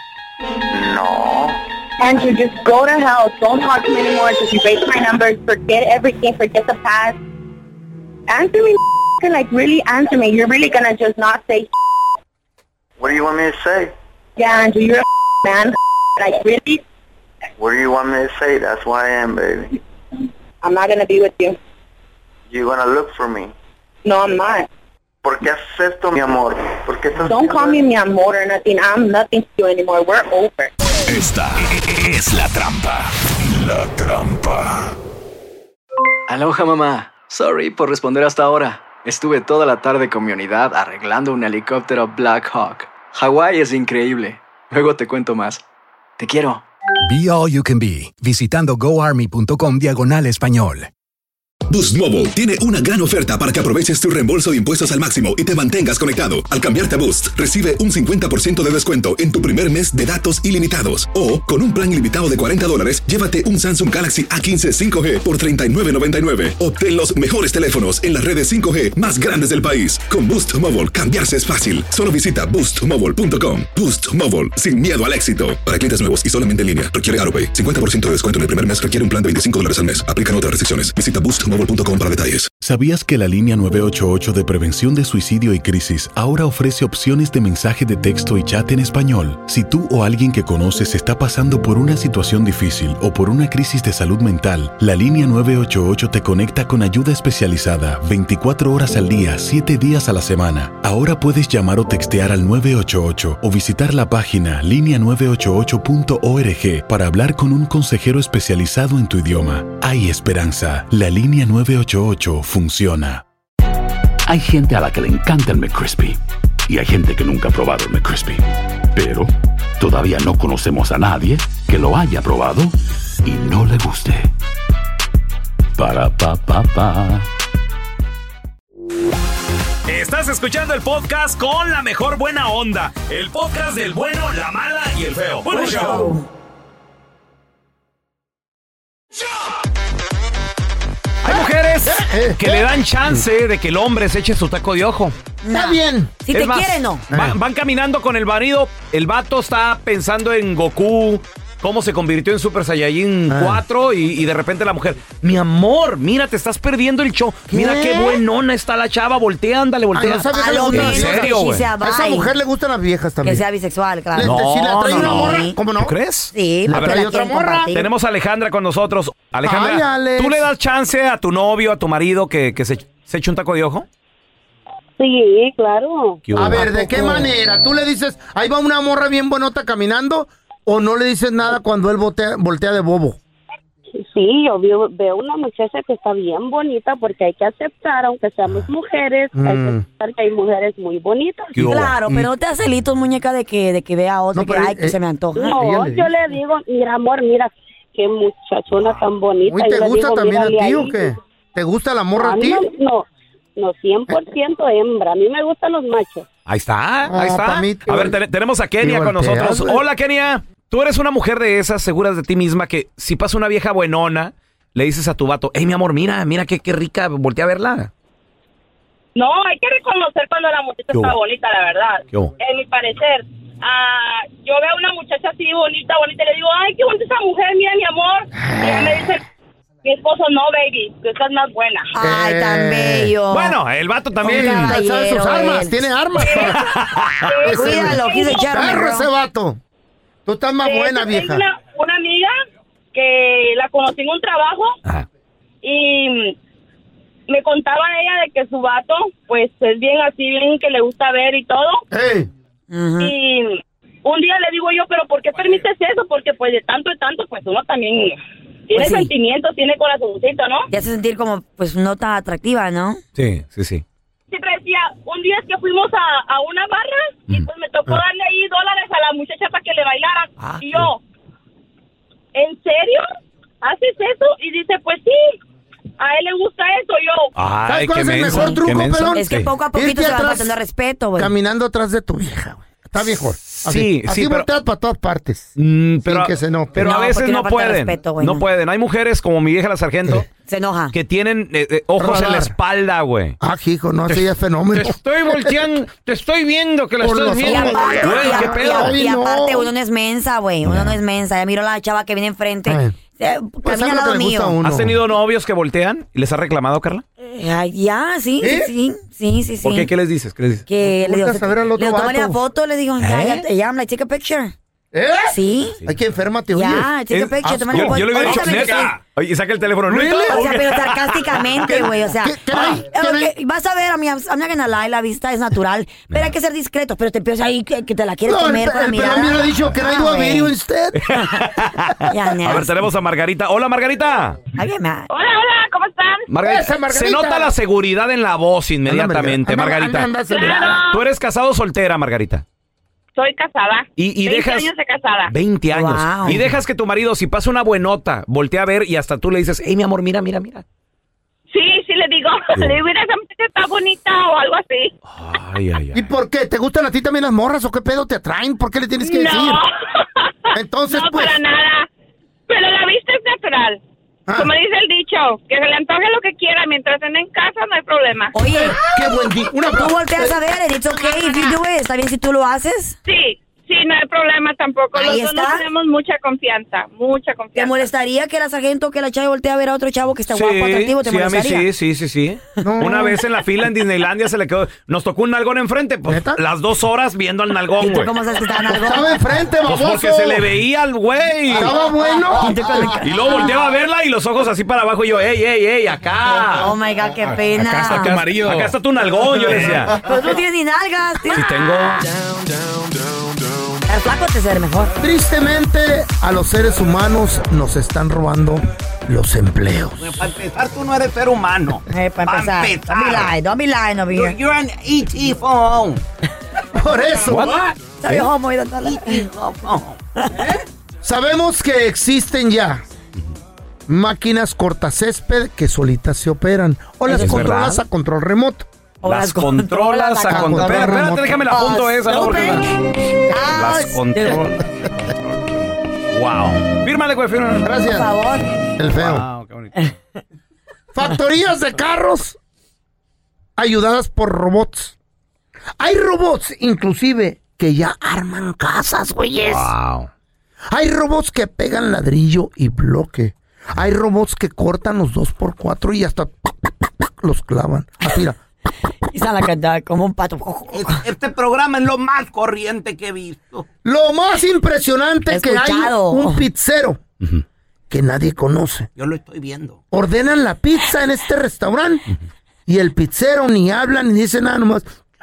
No. Andrew, just go to hell. Don't talk to me anymore. Just erase my numbers. Forget everything. Forget the past. Answer me, like really answer me. You're really gonna just not say. What do you want me to say? Yeah, Andrew, you're a man. Like really. What do you want me to say? That's who I am, baby. I'm not gonna be with you. You're gonna look for me. No, I'm not. ¿Por qué haces esto, mi amor? ¿Por qué estás Don't call me mi amor or nothing. I'm nothing to you anymore. We're over. Esta es la trampa. La trampa. Aloha, mamá. Sorry por responder hasta ahora. Estuve toda la tarde con mi unidad arreglando un helicóptero Black Hawk. Hawái es increíble. Luego te cuento más. Te quiero. Be All You Can Be, visitando goarmy.com diagonal español. Boost Mobile tiene una gran oferta para que aproveches tu reembolso de impuestos al máximo y te mantengas conectado. Al cambiarte a Boost, recibe un cincuenta por ciento de descuento en tu primer mes de datos ilimitados. O, con un plan ilimitado de cuarenta dólares, llévate un Samsung Galaxy A quince cinco G por treinta y nueve noventa y nueve. Obtén los mejores teléfonos en las redes cinco G más grandes del país. Con Boost Mobile, cambiarse es fácil. Solo visita boost mobile punto com. Boost Mobile, sin miedo al éxito. Para clientes nuevos y solamente en línea, requiere AutoPay. cincuenta por ciento de descuento en el primer mes requiere un plan de veinticinco dólares al mes. Aplican otras restricciones. Visita boost mobile punto com para detalles. ¿Sabías que la línea nueve ocho ocho de prevención de suicidio y crisis ahora ofrece opciones de mensaje de texto y chat en español? Si tú o alguien que conoces está pasando por una situación difícil o por una crisis de salud mental, la línea nueve ocho ocho te conecta con ayuda especializada veinticuatro horas al día, siete días a la semana. Ahora puedes llamar o textear al nueve ocho ocho o visitar la página línea nueve ocho ocho punto org para hablar con un consejero especializado en tu idioma. Hay esperanza. La línea nueve ocho ocho funciona. Hay gente a la que le encanta el McCrispy y hay gente que nunca ha probado el McCrispy. Pero todavía no conocemos a nadie que lo haya probado y no le guste. Para pa pa pa. Estás escuchando el podcast con la mejor buena onda. El podcast del bueno, la mala y el feo. ¡Buen show! Hay mujeres que le dan chance de que el hombre se eche su taco de ojo. Está bien. Si te quiere, no. Van, van caminando con el marido. El vato está pensando en Goku, cómo se convirtió en Super Saiyajin Ah. cuatro y, y de repente la mujer, mi amor, mira, te estás perdiendo el show. Mira ¿Qué? qué buenona está la chava. Voltea, ándale, voltea. Ay, no sabía que le lo gustan ¿En las menos viejas. serio, que sí güey? sea A esa bi. mujer le gustan las viejas Que también. sea bisexual, claro. Le- No, si la trae no, una no. morra, ¿cómo no? ¿Tú crees? Sí, ¿Le porque trae la otra quieren morra? compartir. Tenemos a Alejandra con nosotros. Alejandra, Ay, Alex. ¿tú le das chance a tu novio, a tu marido que, que se, se eche un taco de ojo? Sí, claro. ¿Qué A hubo? ver, ¿de qué manera? ¿Tú le dices, ahí va una morra bien bonota caminando? ¿O no le dices nada cuando él voltea, voltea de bobo? Sí, yo veo, veo una muchacha que está bien bonita porque hay que aceptar, aunque seamos mujeres, hay que Mm. aceptar que hay mujeres muy bonitas. ¿Qué hubo? Claro, pero no te hace celitos, muñeca, de que, de que vea a otro No, que, pero, ay, que eh, se me antoja. ella No, le yo dice. le digo, mira amor, mira qué muchachona tan bonita. Uy, Y ¿te le gusta digo, también a "Mírale ti ahí". o qué? ¿Te gusta la morra a A mí ti? no, no, no, cien por ciento hembra. A mí me gustan los machos. Ahí está, Ah, ahí está. pa' mí, A ver, tío. te- tenemos a Kenia Tío, con volteas, nosotros. güey. Hola, Kenia. Tú eres una mujer de esas, seguras de ti misma, que si pasa una vieja buenona, le dices a tu vato, hey, mi amor, mira, mira qué, qué rica, voltea a verla. No, hay que reconocer cuando la muchacha ¿Qué está hubo? bonita, la verdad. ¿Qué hubo? En mi parecer. Ah, yo veo a una muchacha así bonita, bonita, y le digo, ay, qué bonita esa mujer, mira, mi amor. Y ella me dice, mi esposo, no, baby, tú estás más buena. Ay, tan bello. Bueno, el vato también. Un caballero, Sabe sus armas, él. tiene armas. Sí, Cuídalo, quise echarme Perro ron. ese vato. Tú estás más De buena, hecho, vieja. tengo Una, una amiga que la conocí en un trabajo Ajá. y me contaba ella de que su vato, pues, es bien así, bien que le gusta ver y todo. Ey, Ujú. Y un día le digo yo, pero ¿por qué permites eso? Porque pues de tanto en tanto, pues uno también tiene Pues sí. sentimientos, tiene corazoncito, ¿no? Te hace sentir como, pues, no tan atractiva, ¿no? Sí, sí, sí. Siempre decía, un día es que fuimos a, a una barra y pues me tocó darle ahí dólares a la muchacha para que le bailara. Ah, Y yo, ¿en serio? ¿Haces eso? Y dice, pues sí. A él le gusta eso, yo. ¿Sabes Ay, cuál qué es el menso, mejor qué truco, menso. pelón? Es que poco a poquito Irte se va atrás, faltando respeto, güey. Caminando atrás de tu vieja, güey. Está mejor. Así, Sí, así sí, pero- volteas para todas partes. Mm, pero, sin que se note. pero a No, veces porque no una falta de pueden. respeto, güey, no no. pueden. Hay mujeres como mi vieja la sargento Se enoja. que tienen eh, eh, ojos en la Radar. espalda, güey. Ah, hijo, no, así es fenómeno. estoy volteando, te estoy viendo que la Por los Y ojos. aparte, Güey, y ¿qué a- pedo? y a- y Ay, no. aparte uno no es mensa, güey. Uno no es mensa. Ya miro a la chava que viene enfrente. Ay. Eh, Pues camina es al lo lado que le gusta a mío. uno. ¿Has tenido novios que voltean y les has reclamado, Carla? Eh, ay, ya, sí, ¿Eh? sí, sí, sí, sí. ¿Por qué? ¿Qué les dices? ¿Qué les dices? Que le digo, Volteas a ver al otro le digo, tómale la vato. foto, le digo, ya, ¿Eh? ya, ya, I'm like, take a picture. ¿Eh? Sí. Hay que enfermarte, oye. Ya, take a Es- picture, ah, tómale la Yo, foto. yo le hubiera dicho, Honestamente, neta. Oye, saca el teléfono. Really? ¿Neta? O sea, pero sarcásticamente, güey, o sea. ¿Qué- qué ah, hay? ¿Qué ok, hay? vas a ver, a mí, I'm not gonna lie, la vista es natural, pero hay que ser discretos, pero te empiezas ahí que, que te la quieres No, el, comer con la el mirada. pelón me lo ha dicho que no hay Ah, do a güey. video instead. Ya, A ver, nasty. tenemos a Margarita. Hola, Margarita. Ay, bien, ma. Hola, hola, ¿cómo están? Margarita, Esa, Margarita. se nota la seguridad en la voz inmediatamente, Anda, Margarita. anda, anda acelerada. ¿Tú eres casado o soltera, Margarita? Soy casada. Y, y veinte dejas... años de casada. veinte años. Wow. Y dejas que tu marido, si pasa una buenota, voltea a ver y hasta tú le dices, hey, mi amor, mira, mira, mira. Sí, sí le digo. Le digo, mira, esa muchacha está bonita o algo así. Ay, ay, ¿Y ay. por qué? ¿Te gustan a ti también las morras o qué pedo te atraen? ¿Por qué le tienes que decir? No. Entonces, no, pues... para nada. Pero la vista es natural. Ah. Como dice el dicho, que se le antoje lo que quiera mientras estén en casa, no hay problema. Oye, Qué buen día. Una tú volteas a ver, and it's okay if you do it. ¿Está bien si tú lo haces? Sí, sí, no hay problema tampoco. Ahí Los dos está. nos tenemos mucha confianza, mucha ¿Te confianza. molestaría que la sargento, que la chava voltee a ver a otro chavo que está Sí, guapo, atractivo? ¿Te sí, a mí molestaría? sí, sí, sí, sí. No. Una vez en la fila en Disneylandia se le quedó, nos tocó un nalgón enfrente, pues ¿Neta? las dos horas viendo al ¿Y nalgón, tú güey. cómo sabes que estaban algo? Estaba enfrente, Pues baboso. porque se le veía al güey. Estaba bueno. Y luego volteaba a verla y los ojos así para abajo y yo, ey, ey, ey, acá. Oh my God, qué pena. Acá está tu marido. Acá está tu nalgón, yo le decía. Pero tú no tienes ni nalgas, tío. Sí tengo. El flaco te ser mejor. Tristemente, a los seres humanos nos están robando los empleos. Para empezar, tú no eres ser humano. Eh, para empezar. Don't be lying, don't be lying over here. You're an E T phone. Por eso, Soy homo y don't sabemos que existen ya máquinas cortacésped que solitas se operan. O las Es controlas verdad. a control remoto. O Las controlas a control. control Espérate, remoto. déjame la apunto esa, ¿no? Porque las control. Wow. Fírmale, güey, fírmale. Por Gracias. favor. El feo. Wow, qué bonito. Factorías de carros ayudadas por robots. Hay robots, inclusive, que ya arman casas, güeyes. Wow. Hay robots que pegan ladrillo y bloque. Hay robots que cortan los dos por cuatro y hasta los clavan. Así, mira. Y sale a cantar como un pato. Este programa es lo más corriente que he visto. Lo más impresionante He que hay escuchado. un pizzero que nadie conoce. Yo lo estoy viendo. Ordenan la pizza en este restaurante y el pizzero ni habla ni dice nada, nomás.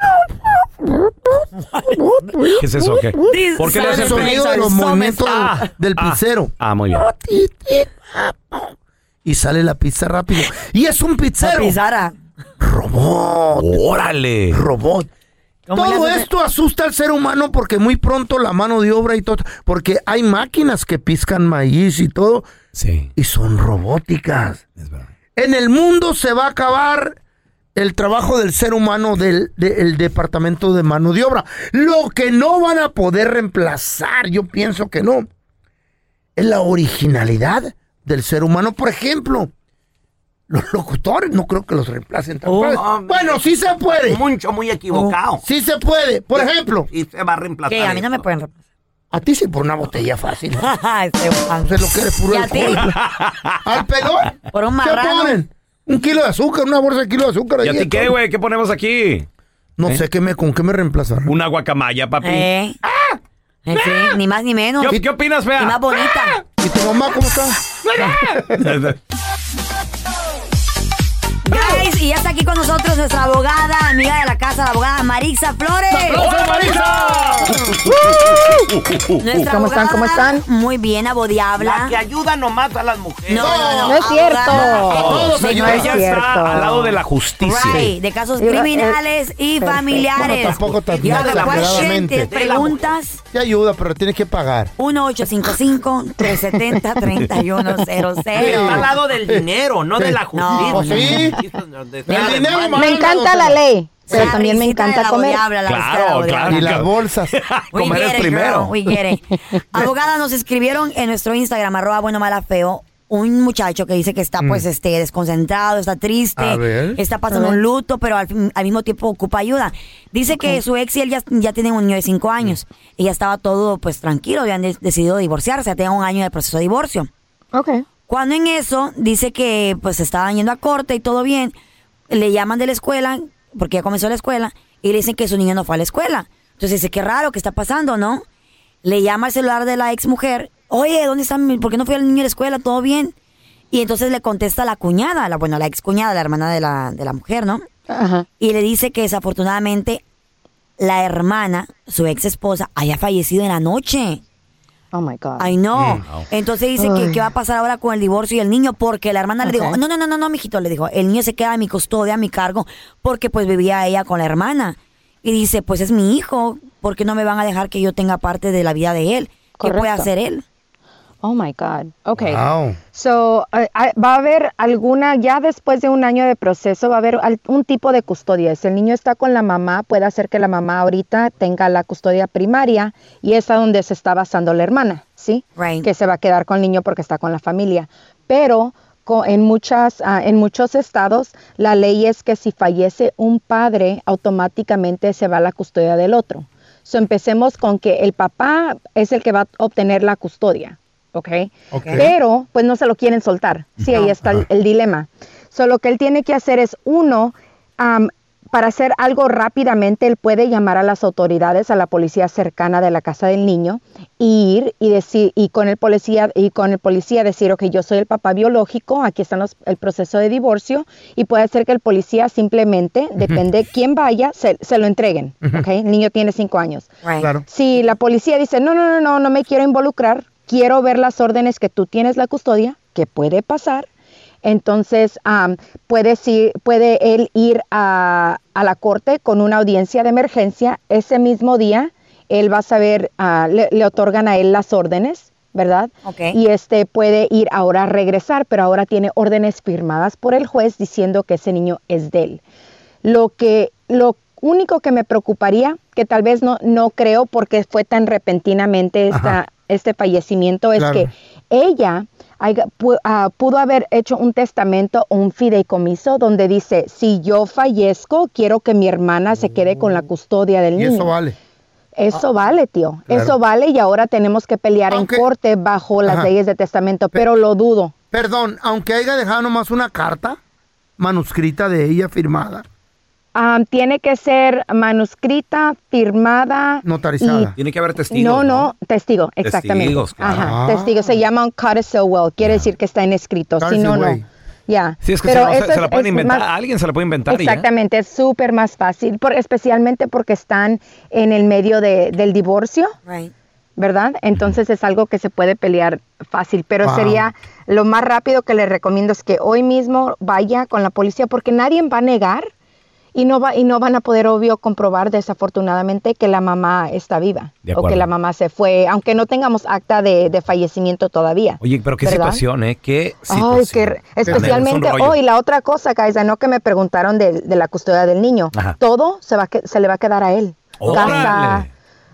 ¿Qué es eso? ¿Qué? ¿Por qué le el hacen sonido de los movimientos Ah, del, del ah, pizzero? Ah, muy bien. Y sale la pizza rápido. Y es un La pizzero. pizarra. Robot. Órale. Robot. ¿Cómo Todo le haces? esto asusta al ser humano porque muy pronto la mano de obra y todo, porque hay máquinas que piscan maíz y todo, Sí. y son robóticas. Es verdad. En el mundo se va a acabar el trabajo del ser humano del, del departamento de mano de obra. Lo que no van a poder reemplazar, yo pienso que no, es la originalidad del ser humano. Por ejemplo, los locutores no creo que los reemplacen tan Oh, fácil. Bueno, sí se puede. Mucho, muy equivocado. Sí se puede. Por ejemplo, Y se va a reemplazar. Que a mí no me esto. pueden reemplazar. a ti sí por una botella fácil. Este Juan. Sé lo que eres puro ¿Y a ti? alcohol. ¿Al pelón? Por un ¿Qué marrano. ponen? Un kilo de azúcar, una bolsa de kilo de azúcar. ¿Y a ahí, ti qué, todo. güey? ¿Qué ponemos aquí? No sé qué me, con qué me reemplazaron. Una guacamaya, papi. Eh. Eh, sí, ni más ni menos. ¿Qué, qué opinas, Y más fea? bonita. ¿Y tu mamá cómo está? Guys, y ya está aquí con nosotros nuestra abogada, amiga de la casa, la abogada Marisa Flores. ¡Hola, Marisa! Nuestra ¿Cómo están? ¿Cómo están? Muy bien, abodiabla. La que ayuda nomás a las mujeres. No, no, no. No es cierto. Todos No, ayudan. es Ella cierto. está al lado de la justicia. Right, de casos Eh, eh, criminales y perfecto. familiares. Bueno, tampoco tan You have a question, exageradamente. tienes preguntas. Te ayuda, pero tienes que pagar. uno ocho cinco cinco, tres siete cero, tres uno cero cero. Está al lado del dinero, no Sí. de la justicia. No, sí. Donde El está dinero de más- Me encanta la ley, pero La también me risita de encanta la comer. abodiabla, la risita de la Claro, abodiabla. claro. Y las bolsas. We Comer get es it, primero. girl, we get it. Abogada, nos escribieron en nuestro Instagram, arroba bueno mala feo, un muchacho que dice que está pues este desconcentrado, está triste, A ver. está pasando un luto, pero al, fin- al mismo tiempo ocupa ayuda. Dice que su ex y él ya, ya tienen un niño de cinco años y ya estaba todo pues tranquilo, habían de- decidido divorciarse, ya tenían un año de proceso de divorcio. Ok. Cuando en eso dice que pues estaban yendo a corte y todo bien, le llaman de la escuela, porque ya comenzó la escuela, y le dicen que su niño no fue a la escuela. Entonces dice, qué raro, ¿qué está pasando, no? Le llama al celular de la ex mujer, oye, ¿dónde está mi, por qué no fue el niño a la escuela? ¿Todo bien? Y entonces le contesta la cuñada, la, bueno, la ex cuñada, la hermana de la, de la mujer, ¿no? Ajá. Y le dice que desafortunadamente la hermana, su ex esposa, haya fallecido en la noche. Oh my God. Ay, no. Mm. Entonces dice que Ay. qué va a pasar ahora con el divorcio y el niño, porque la hermana le dijo, Ok. no, no, no, no, no, mijito, le dijo, el niño se queda a mi custodia, a mi cargo, porque pues vivía ella con la hermana. Y dice, pues es mi hijo, ¿por qué no me van a dejar que yo tenga parte de la vida de él? ¿Qué puede Correcto. hacer él? Oh my God. Okay. Wow. So, uh, uh, va a haber alguna, ya después de un año de proceso, va a haber al- un tipo de custodia. Si el niño está con la mamá, puede hacer que la mamá ahorita tenga la custodia primaria y es a donde se está basando la hermana, ¿sí? Right. Que se va a quedar con el niño porque está con la familia. Pero co- en, muchas, ah, en muchos estados, la ley es que si fallece un padre, automáticamente se va a la custodia del otro. So, empecemos con que el papá es el que va a obtener la custodia. ¿Ok? Ok. Pero, pues no se lo quieren soltar. Sí, ahí está el, el dilema. So, lo que él tiene que hacer es, uno, am, para hacer algo rápidamente, él puede llamar a las autoridades, a la policía cercana de la casa del niño, y ir y decir, y con el policía, y con el policía decir, ok, yo soy el papá biológico, aquí está los- el proceso de divorcio, y puede ser que el policía simplemente, depende quién vaya, se, se lo entreguen. ¿Ok? El niño tiene cinco años. Right. Claro. Si la policía dice, no, no, no, no, no me quiero involucrar, quiero ver las órdenes que tú tienes la custodia, que puede pasar, entonces am, puede, si- puede él ir a, a la corte con una audiencia de emergencia. Ese mismo día, él va a saber, ah, le, le otorgan a él las órdenes, ¿verdad? Ok. Y este puede ir ahora a regresar, pero ahora tiene órdenes firmadas por el juez diciendo que ese niño es de él. Lo que, lo único que me preocuparía, que tal vez no, no creo porque fue tan repentinamente esta, este fallecimiento, es Claro. que ella haya- pu- ah, pudo haber hecho un testamento o un fideicomiso donde dice, si yo fallezco, quiero que mi hermana se quede con la custodia del Y niño. eso vale. Eso vale, tío. Claro. Eso vale y ahora tenemos que pelear Aunque- en corte bajo las Ajá. leyes de testamento, pero lo dudo. Perdón, aunque haya dejado nomás una carta manuscrita de ella firmada, Ah, tiene que ser manuscrita, firmada. notarizada. Tiene que haber testigos. No, no, testigo, exactamente. Testigos, claro. Ajá, Ah. testigo. Se llama un codicil will, quiere decir que está en escrito. Si no, no. Way. Ya. Sí, es que Pero se, no- se- eso se la es- pueden es inventar. más- Alguien se la puede inventar. y ya. Exactamente, es súper más fácil, por, especialmente porque están en el medio de- del divorcio, Right. ¿verdad? Entonces es algo que se puede pelear fácil, pero Wow. sería lo más rápido que le recomiendo es que hoy mismo vaya con la policía porque nadie va a negar y no va y no van a poder obvio comprobar desafortunadamente que la mamá está viva De o acuerdo. que la mamá se fue, aunque no tengamos acta de, de fallecimiento todavía. Oye, pero qué ¿verdad? situación, ¿eh? Qué Ay, situación. que especialmente Es un rollo. hoy la otra cosa, Kaisa, no que me preguntaron de, de la custodia del niño. Ajá. Todo se va a que- se le va a quedar a él. ¡Órale! Casa,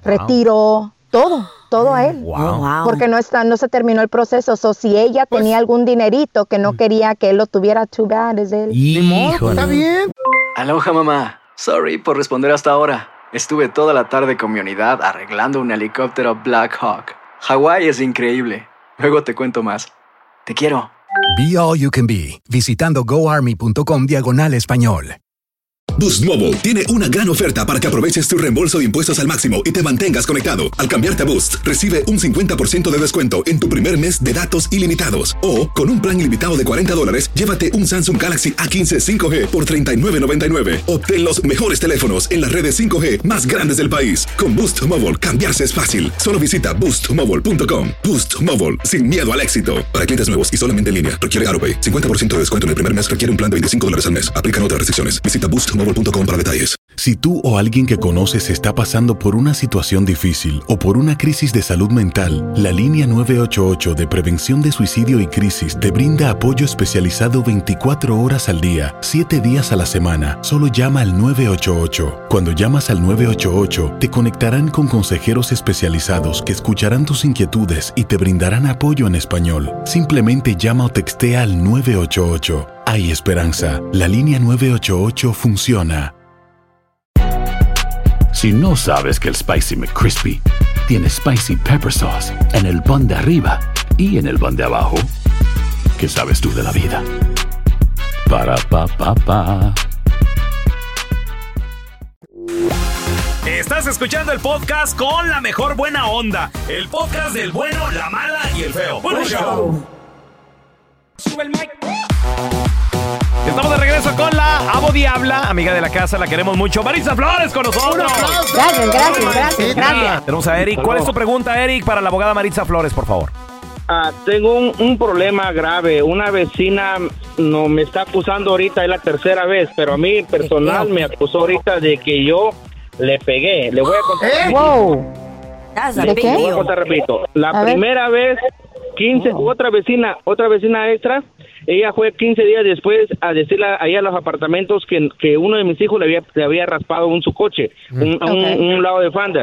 retiro, todo, todo a él. Wow. Wow. Porque no está, no se terminó el proceso. O si ella Pues tenía algún dinerito que mm. no quería que él lo tuviera, too bad, es él. Híjole. Está bien. Aloha, mamá. Sorry por responder hasta ahora. Estuve toda la tarde con mi unidad arreglando un helicóptero Black Hawk. Hawái es increíble. Luego te cuento más. Te quiero. Be All You Can Be, visitando goarmy.com diagonal español. Boost Mobile tiene una gran oferta para que aproveches tu reembolso de impuestos al máximo y te mantengas conectado. Al cambiarte a Boost, recibe un cincuenta por ciento de descuento en tu primer mes de datos ilimitados. O, con un plan ilimitado de cuarenta dólares, llévate un Samsung Galaxy A quince cinco G por treinta y nueve noventa y nueve. Obtén los mejores teléfonos en las redes cinco G más grandes del país. Con Boost Mobile, cambiarse es fácil. Solo visita boost mobile punto com. Boost Mobile, sin miedo al éxito. Para clientes nuevos y solamente en línea, requiere AutoPay. cincuenta por ciento de descuento en el primer mes requiere un plan de veinticinco dólares al mes. Aplican otras restricciones. Visita boost mobile punto com para detalles. Si tú o alguien que conoces está pasando por una situación difícil o por una crisis de salud mental, la línea nueve ocho ocho de prevención de suicidio y crisis te brinda apoyo especializado veinticuatro horas al día, siete días a la semana. Solo llama al nueve ocho ocho. Cuando llamas al nueve ocho ocho, te conectarán con consejeros especializados que escucharán tus inquietudes y te brindarán apoyo en español. Simplemente llama o textea al nueve ocho ocho. Hay esperanza. La línea nueve ocho ocho funciona. Si no sabes que el Spicy McCrispy tiene Spicy Pepper Sauce en el pan de arriba y en el pan de abajo, ¿qué sabes tú de la vida? Para, pa, pa, pa. Estás escuchando el podcast con la mejor buena onda. El podcast del bueno, la mala y el feo. ¡Buen show! Sube el mic. Estamos de regreso con la Abo Diabla, amiga de la casa, la queremos mucho. Maritza Flores con nosotros. Gracias, gracias, gracias, gracias. Tenemos a Eric. ¿Cuál es tu pregunta, Eric, para la abogada Maritza Flores, por favor? Ah, tengo un, un problema grave. Una vecina no me está acusando ahorita, es la tercera vez, pero a mí personal me acusó ahorita de que yo le pegué. Le voy a contar. ¿Eh? Wow. ¿De qué? Le voy a contar, repito. La a primera ver. vez, quince, oh. otra vecina, otra vecina extra, ella fue quince días después a decirle ahí a los apartamentos que, que uno de mis hijos le había, le había raspado un su coche, un, okay. un, un lado de Fanda.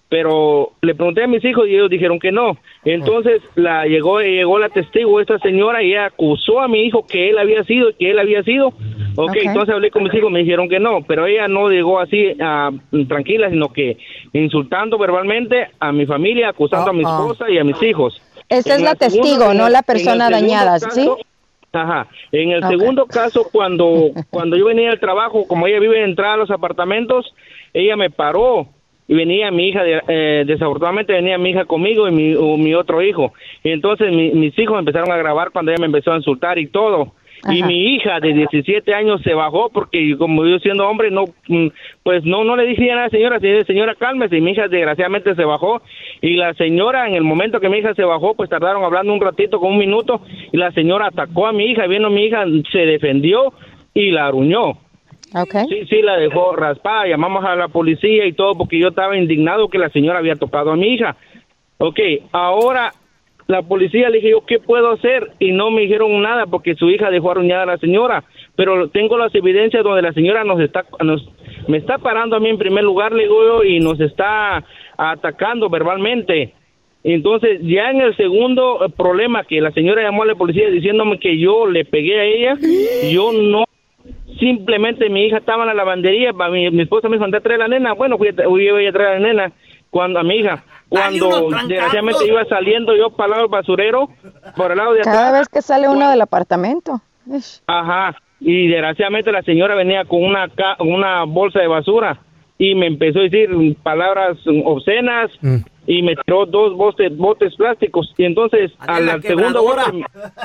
Pero le pregunté a mis hijos y ellos dijeron que no. Entonces la llegó llegó la testigo, esta señora, y ella acusó a mi hijo que él había sido, que él había sido. Ok, okay. Entonces hablé con mis hijos, me dijeron que no, pero ella no llegó así uh, tranquila, sino que insultando verbalmente a mi familia, acusando uh, a mi esposa uh. y a mis hijos. Esa es la, la testigo, segunda, no la persona dañada, caso, ¿sí? Ajá. En el okay. segundo caso, cuando cuando yo venía al trabajo, como ella vive en entrada a los apartamentos, ella me paró. Y venía mi hija, de, eh, desafortunadamente venía mi hija conmigo y mi, o mi otro hijo. Y entonces mi, mis hijos empezaron a grabar cuando ella me empezó a insultar y todo. Ajá. Y mi hija de diecisiete años se bajó porque como yo siendo hombre, no pues no no le dije nada a la señora, señora cálmese. Y mi hija desgraciadamente se bajó. Y la señora, en el momento que mi hija se bajó, pues tardaron hablando un ratito, como un minuto. Y la señora atacó a mi hija. Viendo mi hija, se defendió y la aruñó. Okay. Sí, sí, la dejó raspada, llamamos a la policía y todo porque yo estaba indignado que la señora había tocado a mi hija. Ok, ahora la policía le dije yo, ¿qué puedo hacer? Y no me dijeron nada porque su hija dejó arruñada a la señora, pero tengo las evidencias donde la señora nos está, nos, me está parando a mí en primer lugar, le digo yo, y nos está atacando verbalmente. Entonces, ya en el segundo problema que la señora llamó a la policía diciéndome que yo le pegué a ella, yo no. Simplemente mi hija estaba en la lavandería, mi, mi esposa me dijo, anda a traer a la nena. Bueno, fui, fui yo a traer a la nena, cuando a mi hija. Cuando desgraciadamente iba saliendo yo para el lado del basurero, por el lado de atrás. Cada vez que sale uno del apartamento. Ajá, y desgraciadamente la señora venía con una, una bolsa de basura y me empezó a decir palabras obscenas mm. y me tiró dos botes, botes plásticos. Y entonces, al, al segundo bote...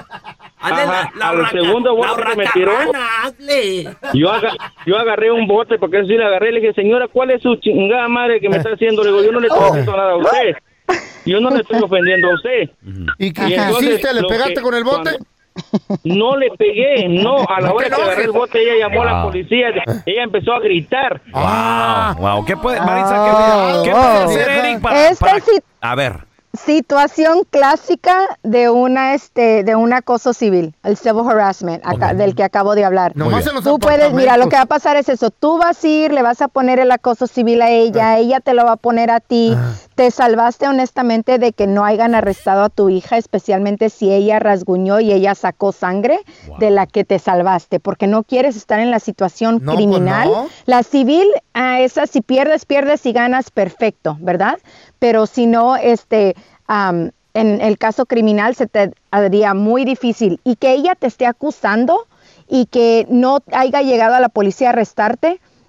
Ajá, la, la al raca, segundo bote que me tiró, yo, aga, yo agarré un bote, porque eso sí le agarré, le dije, señora, ¿cuál es su chingada madre que me está haciendo? Le digo, yo no le estoy haciendo oh. nada a usted, yo no le estoy ofendiendo a usted. ¿Y qué hiciste? ¿Le pegaste con el bote? Cuando, no le pegué, no, a la hora que agarré el bote, ella llamó wow. a la policía, ella empezó a gritar. Wow, wow, ¿qué puede, Marisa, qué, ¿qué puede hacer Eric para, para... A ver. Situación clásica de una este de un acoso civil, el civil harassment, acá, okay. del que acabo de hablar. No, tú puedes, mira, lo que va a pasar es eso, tú vas a ir, le vas a poner el acoso civil a ella, ah. ella te lo va a poner a ti. Ah. Te salvaste honestamente de que no hayan arrestado a tu hija, especialmente si ella rasguñó y ella sacó sangre, wow. de la que te salvaste, porque no quieres estar en la situación no, criminal. Pues no. La civil, a esa si pierdes, pierdes y ganas, perfecto, ¿verdad? Pero si no, este, um, en el caso criminal se te haría muy difícil. Y que ella te esté acusando y que no haya llegado a la policía a arrestarte,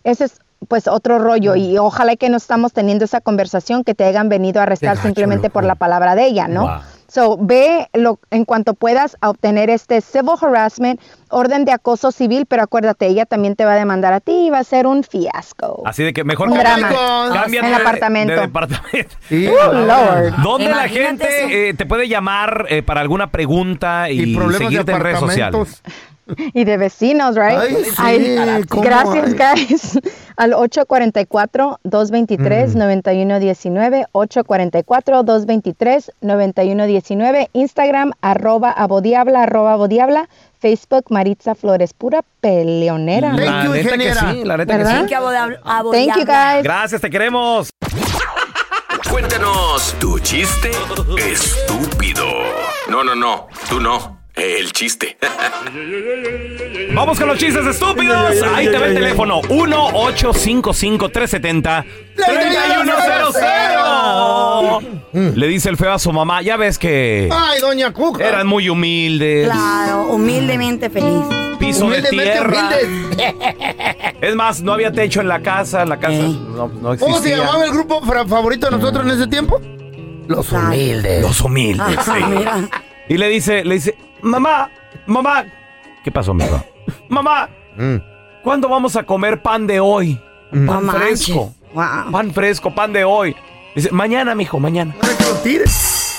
ese es pues otro rollo y ojalá que no estamos teniendo esa conversación que te hayan venido a arrestar gacho, simplemente loco. por la palabra de ella, ¿no? Wow. So, ve lo, en cuanto puedas a obtener este civil harassment, orden de acoso civil, pero acuérdate, ella también te va a demandar a ti y va a ser un fiasco. Así de que mejor Un drama. cámbiate En de- apartamento. de departamento. Sí, Oh, Lord. ¿Dónde la Imagínate gente eh, te puede llamar eh, para alguna pregunta y, Y problemas de seguirte en redes apartamentos. sociales? Y de vecinos, right? Ay, sí, Ay, ¿cómo gracias, hay? guys. Al ocho cuatro cuatro, dos dos tres, nueve uno uno nueve, ocho cuatro cuatro, dos dos tres, nueve uno uno nueve, Instagram, arroba abodiabla, arroba abodiabla, Facebook, Maritza Flores, pura peleonera. Thank La you, neta que ingeniera. sí, la neta que ¿Verdad? sí. Thank you, abodiabla- Thank you, abodiabla. guys. Gracias, te queremos. Cuéntanos tu chiste estúpido. No, no, no, tú no. El chiste. Vamos con los chistes estúpidos. Ahí te ve el teléfono. uno ocho cinco cinco, tres siete cero, tres uno cero cero. Le dice el feo a su mamá. Ya ves que Ay, doña Cuca. eran muy humildes. Claro, humildemente feliz. Piso de Humildemente tierra. humildes. Es más, no había techo en la casa. En la casa Eh. no, no ¿Cómo se existía. llamaba el grupo fra- favorito de nosotros en ese tiempo? Los humildes. Los humildes. Ah, sí. mira. Y le dice, le dice, mamá, mamá. ¿Qué pasó, amigo? Mamá, Mm. ¿cuándo vamos a comer pan de hoy? Mm. Pan No manches. fresco. Wow. Pan fresco, pan de hoy. Dice, mañana, mijo, mañana. Para que lo tires.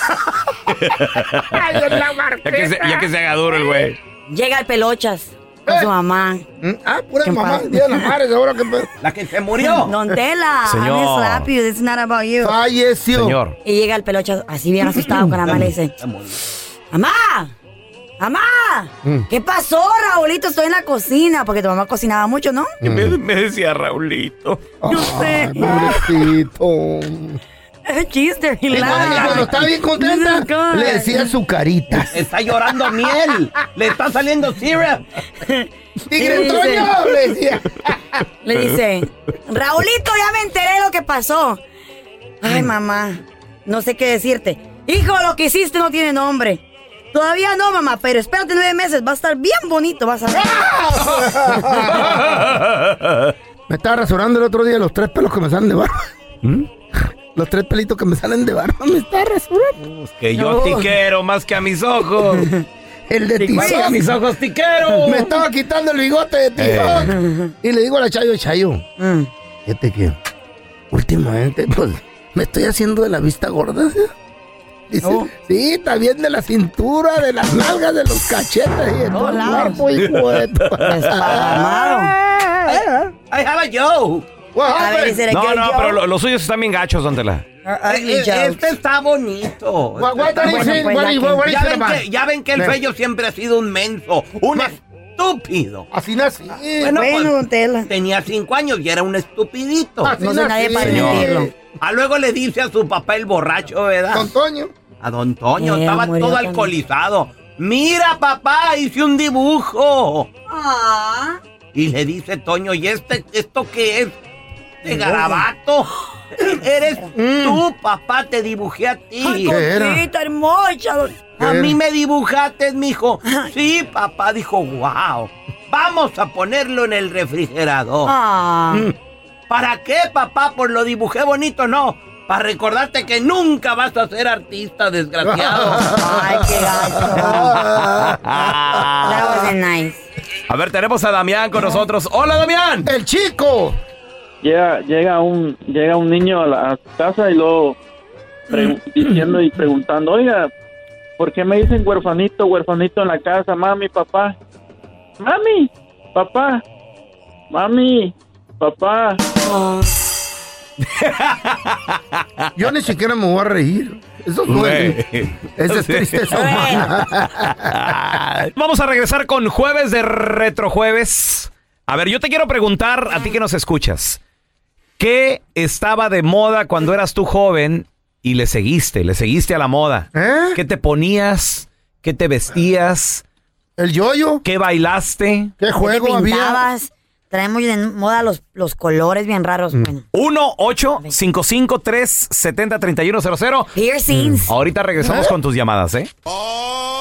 Ya que, se, ya que se haga duro el güey. Llega el pelochas con Eh. su mamá. Mm, Ah, pura ¿Qué mamá. pasa? Día de las madres, ahora que pe- La que se murió. Don Tela, Señor. I'm gonna slap you. This is not about you. falleció. Señor. Y llega el pelochas así bien asustado con la mamá y le dice, mamá, mamá, Mm. ¿qué pasó, Raulito? Estoy en la cocina, porque tu mamá cocinaba mucho, ¿no? Y me, me decía Raulito. Yo sé. Ay, pobrecito. Es chiste, Y cuando- y cuando estaba bien contenta, le decía su carita. Está llorando miel. Le está saliendo syrup. ¡Tigre dice- Toño! Le decía. Le dice, Raulito, ya me enteré de lo que pasó. Ay, mamá, no sé qué decirte. Hijo, lo que hiciste no tiene nombre. Todavía no, mamá, pero espérate nueve meses. Va a estar bien bonito, vas a ver. Me estaba rasurando el otro día los tres pelos que me salen de barba. Los tres pelitos que me salen de barba me estaba rasurando. Que yo te quiero más que a mis ojos. El de Más que a tizón. mis ojos te quiero. Me estaba quitando el bigote de tizón. Y le digo a la Chayo, Chayo, fíjate que últimamente, pues, me estoy haciendo de la vista gorda. ¿Sí? Dice, sí, también de la cintura, de las nalgas, de los cachetes y de todo el cuerpo, hijo de tu- I have a joke. A ver, dice, No, ¿qué no, yo? pero lo- los suyos están bien gachos, don Tela. Eh, eh, Este está bonito. What- what are you Bueno, saying? pues, What la is- que- what is Ya it ven, about? que, ya ven que el Ven. Fello siempre ha sido un menso, un estúpido. Así nací. Bueno, Bueno, pues, don Tela. tenía cinco años y era un estupidito. Así No soy nadie nací. para admitirlo. Ah, luego le dice a su papá el borracho, ¿verdad? Don Toño. A don Toño, Eh, estaba murió todo también. alcoholizado. Mira, papá, hice un dibujo. Ah. Y le dice Toño, ¿y este, esto qué es? ¿De garabato? Eres tú, papá, te dibujé a ti. Ay, ¿Qué era? cosita hermosa. A ¿Qué mí era? me dibujaste, mijo. Sí, papá, dijo, wow. Vamos a ponerlo en el refrigerador. Ah. ¿Para qué, papá? Por lo dibujé bonito, no. Para recordarte que nunca vas a ser artista, desgraciado. Ay, qué gacho. That was nice. A ver, tenemos a Damián con nosotros. ¡Hola, Damián! El chico. Llega, llega un llega un niño a la a su casa y luego pre- diciendo y preguntando, oiga, ¿por qué me dicen huerfanito, huerfanito en la casa? Mami, papá. Mami, papá. Mami, papá. Yo ni siquiera me voy a reír. Eso duele. Esa es Sí. tristeza humana. Vamos a regresar con Jueves de Retrojueves. A ver, yo te quiero preguntar a ti que nos escuchas. ¿Qué estaba de moda cuando eras tú joven y le seguiste, le seguiste a la moda? ¿Eh? ¿Qué te ponías? ¿Qué te vestías? ¿El yoyo? ¿Qué bailaste? ¿Qué ¿Qué juego había? pintabas? Traemos de moda los, los colores bien raros. Bueno. uno ocho cinco cinco tres siete cero tres uno cero cero. Piercings. Ahorita regresamos con tus llamadas, ¿eh?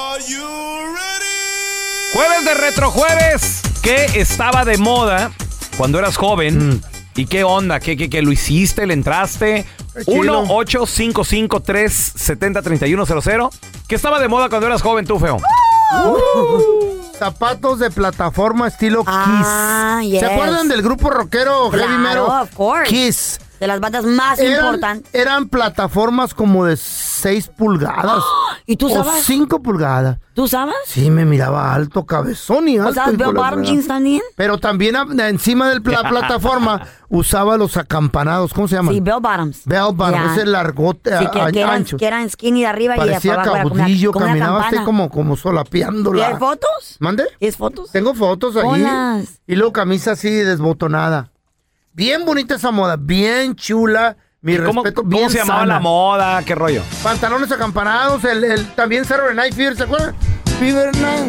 Jueves de Retrojueves. ¿Qué estaba de moda cuando eras joven. Mm. ¿Y qué onda? ¿Qué, qué, qué lo hiciste? ¿Le entraste? uno ocho cinco cinco tres siete cero tres uno cero cero. ¿Qué estaba de moda cuando eras joven tú, feo? Uh, zapatos de plataforma estilo ah, Kiss. Yes. ¿Se acuerdan del grupo rockero claro, heavy metal? Of course. Kiss. De las bandas más eran, importantes. Eran plataformas como de seis pulgadas. ¿Y tú sabes? O cinco pulgadas. ¿Tú sabes? Sí, me miraba alto, cabezón y alto. ¿Usabas Bell Bottom jeans también? Pero también a, encima de la plataforma usaba los acampanados. ¿Cómo se llaman? Sí, Bell Bottoms. Bell Bottoms, yeah. ese largote sí, que, a, que, eran, ancho. que eran skinny de arriba parecía y de abajo. caudillo, como una, caminaba como así como, como solapeándola. ¿Y hay fotos? ¿Mande? ¿Es fotos? Tengo fotos ahí. Holas. Y luego camisa así desbotonada. Bien bonita esa moda, bien chula. Mi ¿Cómo, respeto, ¿cómo bien se llamaba sana. la moda? ¿Qué rollo? Pantalones acampanados, el, el también Saturday Night Fever, ¿se acuerdan? Fever Night.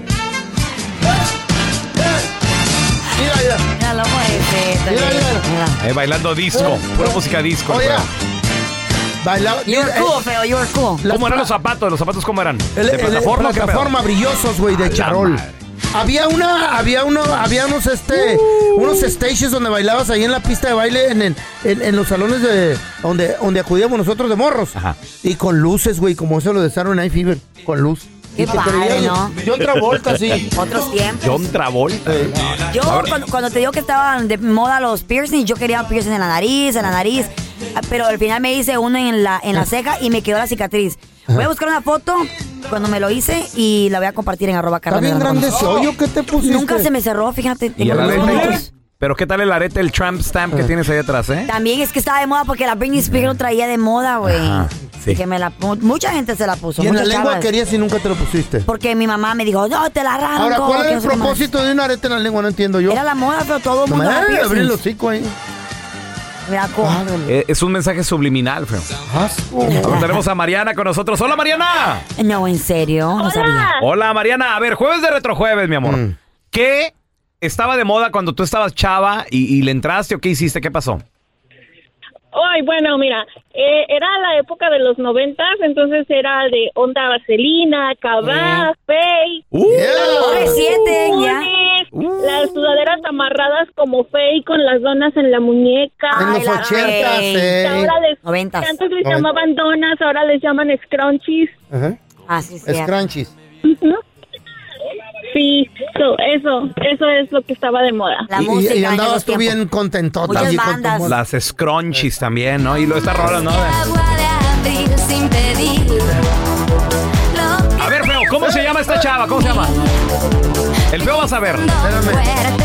Mira, mira. Mira, loco ese. Mira, mira. Eh, bailando disco, pura música disco. Oye, bailaba. You were cool, feo, you were cool. ¿Cómo eran los zapatos? ¿Los zapatos cómo eran? El, ¿De el, plataforma? el, plataforma brillosos, güey, de charol. Había una, había uno, había unos este, uh. unos stages donde bailabas ahí en la pista de baile en, en, en, en los salones de donde, donde acudíamos nosotros de morros. Ajá. Y con luces, güey, como eso lo de Saturday Night Fever, con luz. Qué padre, ¿no? John Travolta, sí. Otros tiempos. John Travolta. Eh. Yo, cuando, cuando te digo que estaban de moda los piercings, yo quería piercing en la nariz, en la nariz. Pero al final me hice uno en la, en la ceja y me quedó la cicatriz. Voy a buscar una foto cuando me lo hice y la voy a compartir en arroba Está bien grande ese hoyo, ¿qué te pusiste? Nunca se me cerró, fíjate. ¿Y el arete? Pero ¿qué tal el arete, el tramp stamp que tienes ahí atrás, eh? También es que estaba de moda porque la Britney Spears lo traía de moda, güey. Sí. Que me la, mucha gente se la puso. ¿Y en la lengua chavas. querías y nunca te lo pusiste? Porque mi mamá me dijo, no, te la arranco. Ahora, ¿cuál es el no sé propósito de un arete en la lengua? No entiendo yo. Era la moda, pero todo el No mundo me la debe abrir el hocico ahí. Eh, es un mensaje subliminal, feo. Ahora tenemos a Mariana con nosotros. ¡Hola, Mariana! No, en serio, no sabía. Hola, Mariana. A ver, jueves de retrojueves, mi amor. Mm. ¿Qué estaba de moda cuando tú estabas chava y, y le entraste o qué hiciste? ¿Qué pasó? Ay, bueno, mira, eh, era la época de los noventas, entonces era de onda vaselina, cabá, fey. Uh, yeah. siete, ya. Uh. Las sudaderas amarradas como fey con las donas en la muñeca. En los ochentas, eh. noventas. Antes les llamaban donas, ahora les llaman scrunchies. Ajá. Ah, sí, sí. Scrunchies. Uh-huh. Sí, so, eso, eso es lo que estaba de moda. La y, música y andabas tú tiempos. bien contentota. Muchas así bandas. con tu... Las scrunchies también, ¿no? Y lo está rolas, ¿no? A ver, feo, ¿cómo se llama esta chava? ¿Cómo se llama? El feo va a saber. Espérame.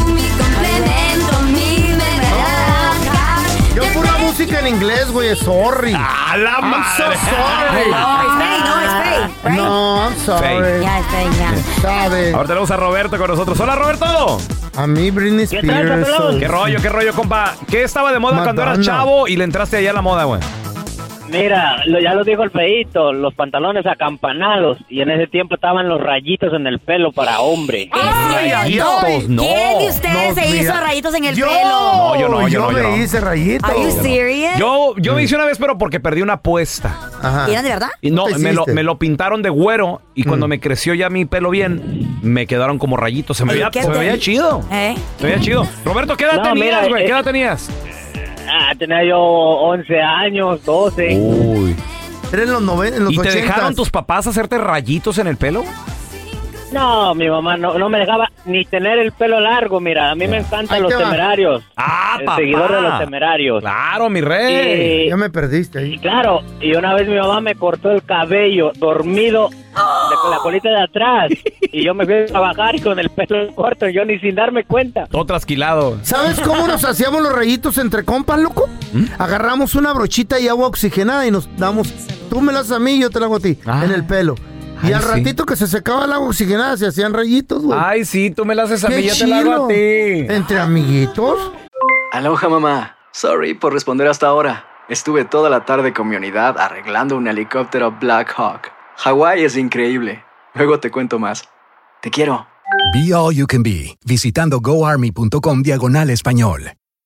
Yo pura música en inglés, güey, sorry. ¡Ah, la I'm madre! so sorry. No, es fey, no, es fey. Right? No, I'm sorry. Ya, es fey, ya. ¿Sabes? Ahora tenemos a Roberto con nosotros. ¡Hola, Roberto! A mí Britney ¿Qué Spears. tal, soy- ¿Qué rollo, qué rollo, compa? ¿Qué estaba de moda cuando eras Madonna. chavo y le entraste allá a la moda, güey? Mira, lo, ya lo dijo el feíto, los pantalones acampanados. Y en ese tiempo estaban los rayitos en el pelo para hombre. Rayitos, no. ¿Quién de ustedes No, se hizo mira. rayitos en el Yo, pelo? No, yo no, yo no, me yo no. hice rayitos. Are you serious? Yo, yo me hice una vez, pero porque perdí una apuesta. Ajá. ¿Y eran de verdad? Y no, ¿Qué me lo, hiciste? me lo pintaron de güero y cuando Mm. me creció ya mi pelo bien, me quedaron como rayitos. Se me, Oye, veía, ¿qué se me te- veía chido. ¿Eh? Se me veía chido. Roberto, ¿qué edad No, tenías, mira, güey? eh, ¿Qué edad tenías? Ah, tenía yo once años, doce. Uy. Era en los, noven- en los ¿Y te ochentas. dejaron tus papás hacerte rayitos en el pelo? No, mi mamá no, no me dejaba ni tener el pelo largo, mira. A mí me encantan Ahí los te va. temerarios. ¡Ah, El papá! seguidor de los temerarios. Claro, mi rey. Y, Ya me perdiste y ahí. claro, y una vez mi mamá me cortó el cabello dormido de- con la colita de atrás. Y yo me fui a trabajar y con el pelo corto, yo ni sin darme cuenta. Todo trasquilado. ¿Sabes cómo nos hacíamos los rayitos entre compas, loco? Agarramos una brochita y agua oxigenada y nos damos... Tú me la haces a mí y yo te la hago a ti. Ah. En el pelo. Y Ay, al sí. ratito que se secaba el agua oxigenada se hacían rayitos, güey. Ay, sí, tú me la haces a ¡Qué mí, yo te la hago a chilo! ti. ¿Entre amiguitos? Aloha, mamá. Sorry por responder hasta ahora. Estuve toda la tarde con mi unidad arreglando un helicóptero Black Hawk. Hawái es increíble. Luego te cuento más. Te quiero. Be All You Can Be, visitando goarmy.com diagonal español.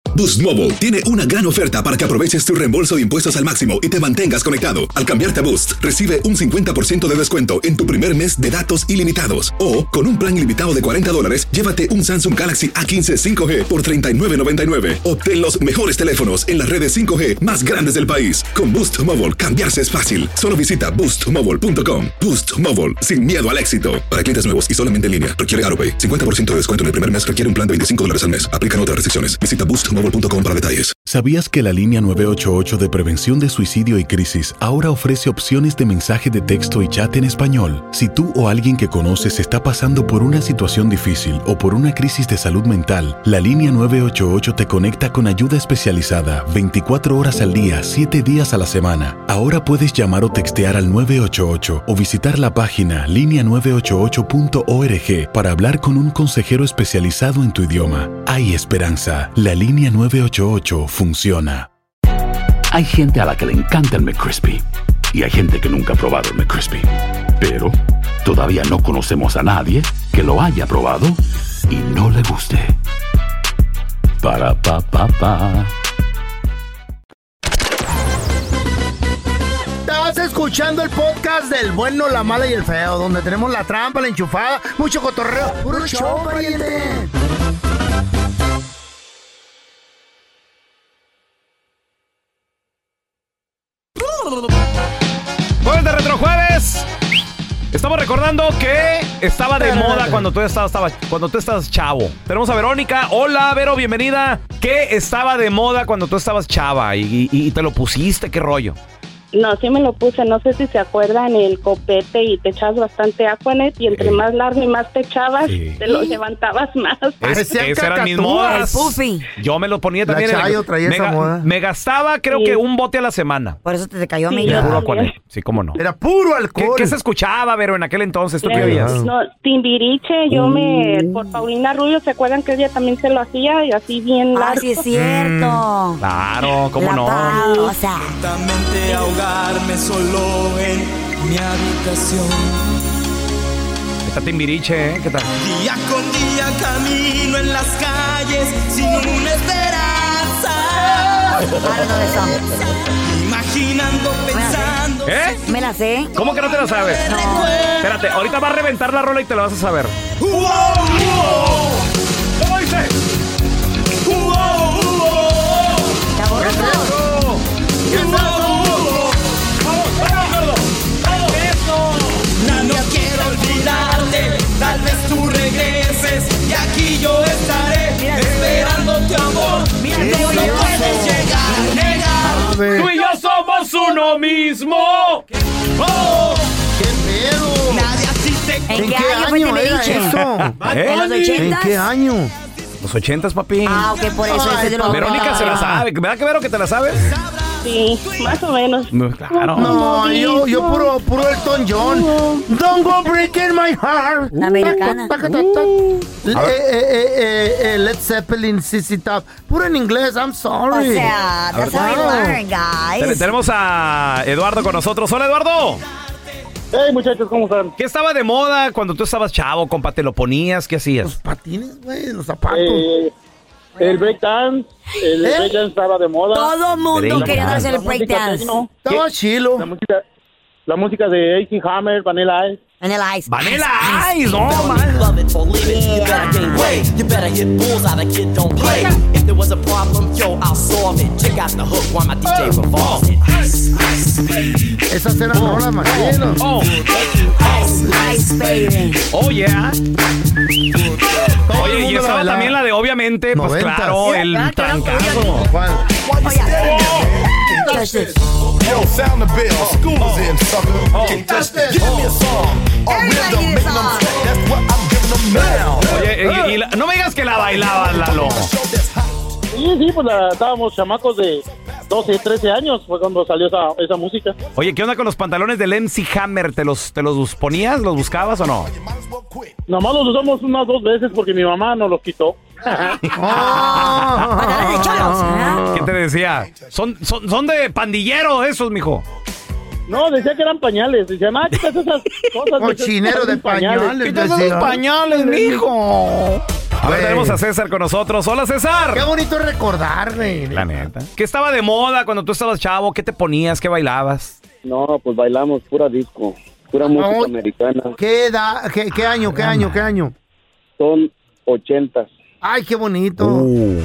Boost Mobile tiene una gran oferta para que aproveches tu reembolso de impuestos al máximo y te mantengas conectado. Al cambiarte a Boost, recibe un cincuenta por ciento de descuento en tu primer mes de datos ilimitados. O, con un plan ilimitado de cuarenta dólares, llévate un Samsung Galaxy A quince cinco G por treinta y nueve noventa y nueve. Obtén los mejores teléfonos en las redes cinco G más grandes del país. Con Boost Mobile, cambiarse es fácil. Solo visita boost mobile punto com. Boost Mobile, sin miedo al éxito. Para clientes nuevos y solamente en línea, requiere AutoPay. cincuenta por ciento de descuento en el primer mes requiere un plan de veinticinco dólares al mes. Aplican otras restricciones. Visita boost mobile punto com para detalles. ¿Sabías que la línea nueve ocho ocho de prevención de suicidio y crisis ahora ofrece opciones de mensaje de texto y chat en español? Si tú o alguien que conoces está pasando por una situación difícil o por una crisis de salud mental, la línea nueve ocho ocho te conecta con ayuda especializada veinticuatro horas al día, siete días a la semana. Ahora puedes llamar o textear al nueve ocho ocho o visitar la página línea nueve ocho ocho punto org para hablar con un consejero especializado en tu idioma. Hay esperanza. La línea nueve ocho ocho funciona. Hay gente a la que le encanta el McCrispy y hay gente que nunca ha probado el McCrispy. Pero todavía no conocemos a nadie que lo haya probado y no le guste. Para pa pa pa. Estás escuchando el podcast del bueno, la mala y el feo, donde tenemos la trampa, la enchufada, mucho cotorreo. ¡Puro show, pariente! Jueves de Retrojueves. Estamos recordando que estaba de moda cuando tú estabas, estaba, cuando tú estabas chavo. Tenemos a Verónica. Hola, Vero, bienvenida. ¿Qué estaba de moda cuando tú estabas chava y, y, y te lo pusiste? ¿Qué rollo? No, sí me lo puse, no sé si se acuerdan, el copete, y te echabas bastante Aquanet y entre Sí. más largo y más te echabas, Sí. te lo levantabas más. Es, esas eran mis modas. Yo me lo ponía La también. Chayo traía me, esa ga- moda. me gastaba creo Sí. que un bote a la semana. Por eso te, te cayó a Sí, mí. De yo puro también. Aquanet. Sí, cómo no. Era puro ¿Qué, alcohol. qué se escuchaba, Vero, en aquel entonces? ¿Tú qué Eh, oías? No, Timbiriche, yo me, por Paulina Rubio, ¿se acuerdan que ella también se lo hacía? Y así bien Ah, largo. sí es cierto. Claro, cómo La no. pausa. Lentamente ahogarme solo en mi habitación. Está Timbiriche, ¿eh? ¿Qué tal? Día con día camino en las calles sin una esperanza. Imaginando, pensando. ¿Eh? Me la sé. ¿Cómo que no te la sabes? No. Espérate, ahorita va a reventar la rola y te la vas a saber. ¡Wow, wow! ¿Cómo dice? ¡Wow, wow! ¿Está borracho? ¿Qué es eso? No, no quiero olvidarte, tal vez tú regreses y aquí yo estaré esperando tu amor. Mira, Tú mira, no mira. puedes llegar a negar. Tú y yo somos uno mismo. Oh, ¡Qué pedo! nadie así te ¿En ¿En qué qué año fue año era Timbiriche? eso? ¿Eh? ¿En los ¿En ochentas? qué año? Los ochentas, papi. Ah, ok, por eso Ay, ese es de los Verónica se la sabe. ¿Verdad que Vero que te la sabes? Sí, más o menos. No, claro. No, yo, yo puro, puro Elton John. Don't go breaking my heart. La americana. Eh, eh, eh, eh, eh, Led Zeppelin, C C Top. Puro en inglés, I'm O sorry. sea, that's how we learn, Ten- guys. Tenemos a Eduardo con nosotros. Hola, Eduardo. Hey, muchachos, ¿cómo están? ¿Qué estaba de moda cuando tú estabas chavo, compa? ¿Te lo ponías? ¿Qué Los hacías? patines, güey, los zapatos. Eh, el breakdance, el ¿Eh? breakdance estaba de moda. Todo mundo Break quería dance. hacer el La música breakdance. techno, Estaba chilo. La música, la música de A C Hammer, Vanilla Ice. En el ice. Vanilla Ice, no, man. love it or leave it. You better gain weight. You better hit bulls out of kid, don't play. If there was a problem, yo, I'll solve it. Check out the hook while my D J revolves it. Ice, ice. Esas eran rolas maquinas. Oh, Ice, ice, baby. oh, yeah. Todo el Oye, y mundo la estaba bailaba. también la de, obviamente, pues Noventas. claro, el Ah, claro, trancazo. ¿Cuál? Oye, touch this. Yo, sound the bell. School's in, sucker. Can't touch that. Give me a song. A Everybody rhythm, get a make them song. sweat. That's what I'm giving them now. Oye, y, y la- no me digas que la bailabas, Lalo. Sí, sí, pues la, estábamos chamacos de doce, trece años, fue cuando salió esa, esa música. Oye, ¿qué onda con los pantalones del M C Hammer? ¿Te los, te los ponías? ¿Los buscabas o no? Nomás los usamos unas dos veces porque mi mamá nos los quitó. Pantalones de cholos, ¿eh? ¿Qué te decía? Son, son, son de pandillero esos, mijo. No, decía que eran pañales. Decían, ah, quitas esas cosas. Cochinero de pañales, Quitas esos decía. pañales, mijo. Ahora tenemos a César con nosotros. Hola, César. Qué bonito recordar, güey. La neta. ¿Qué estaba de moda cuando tú estabas chavo? ¿Qué te ponías? ¿Qué bailabas? No, pues bailamos pura disco, pura música No. americana. ¿Qué edad? ¿Qué, qué año? ¿Qué año? ¿Qué año? Son ochentas. Ay, qué bonito. Uh.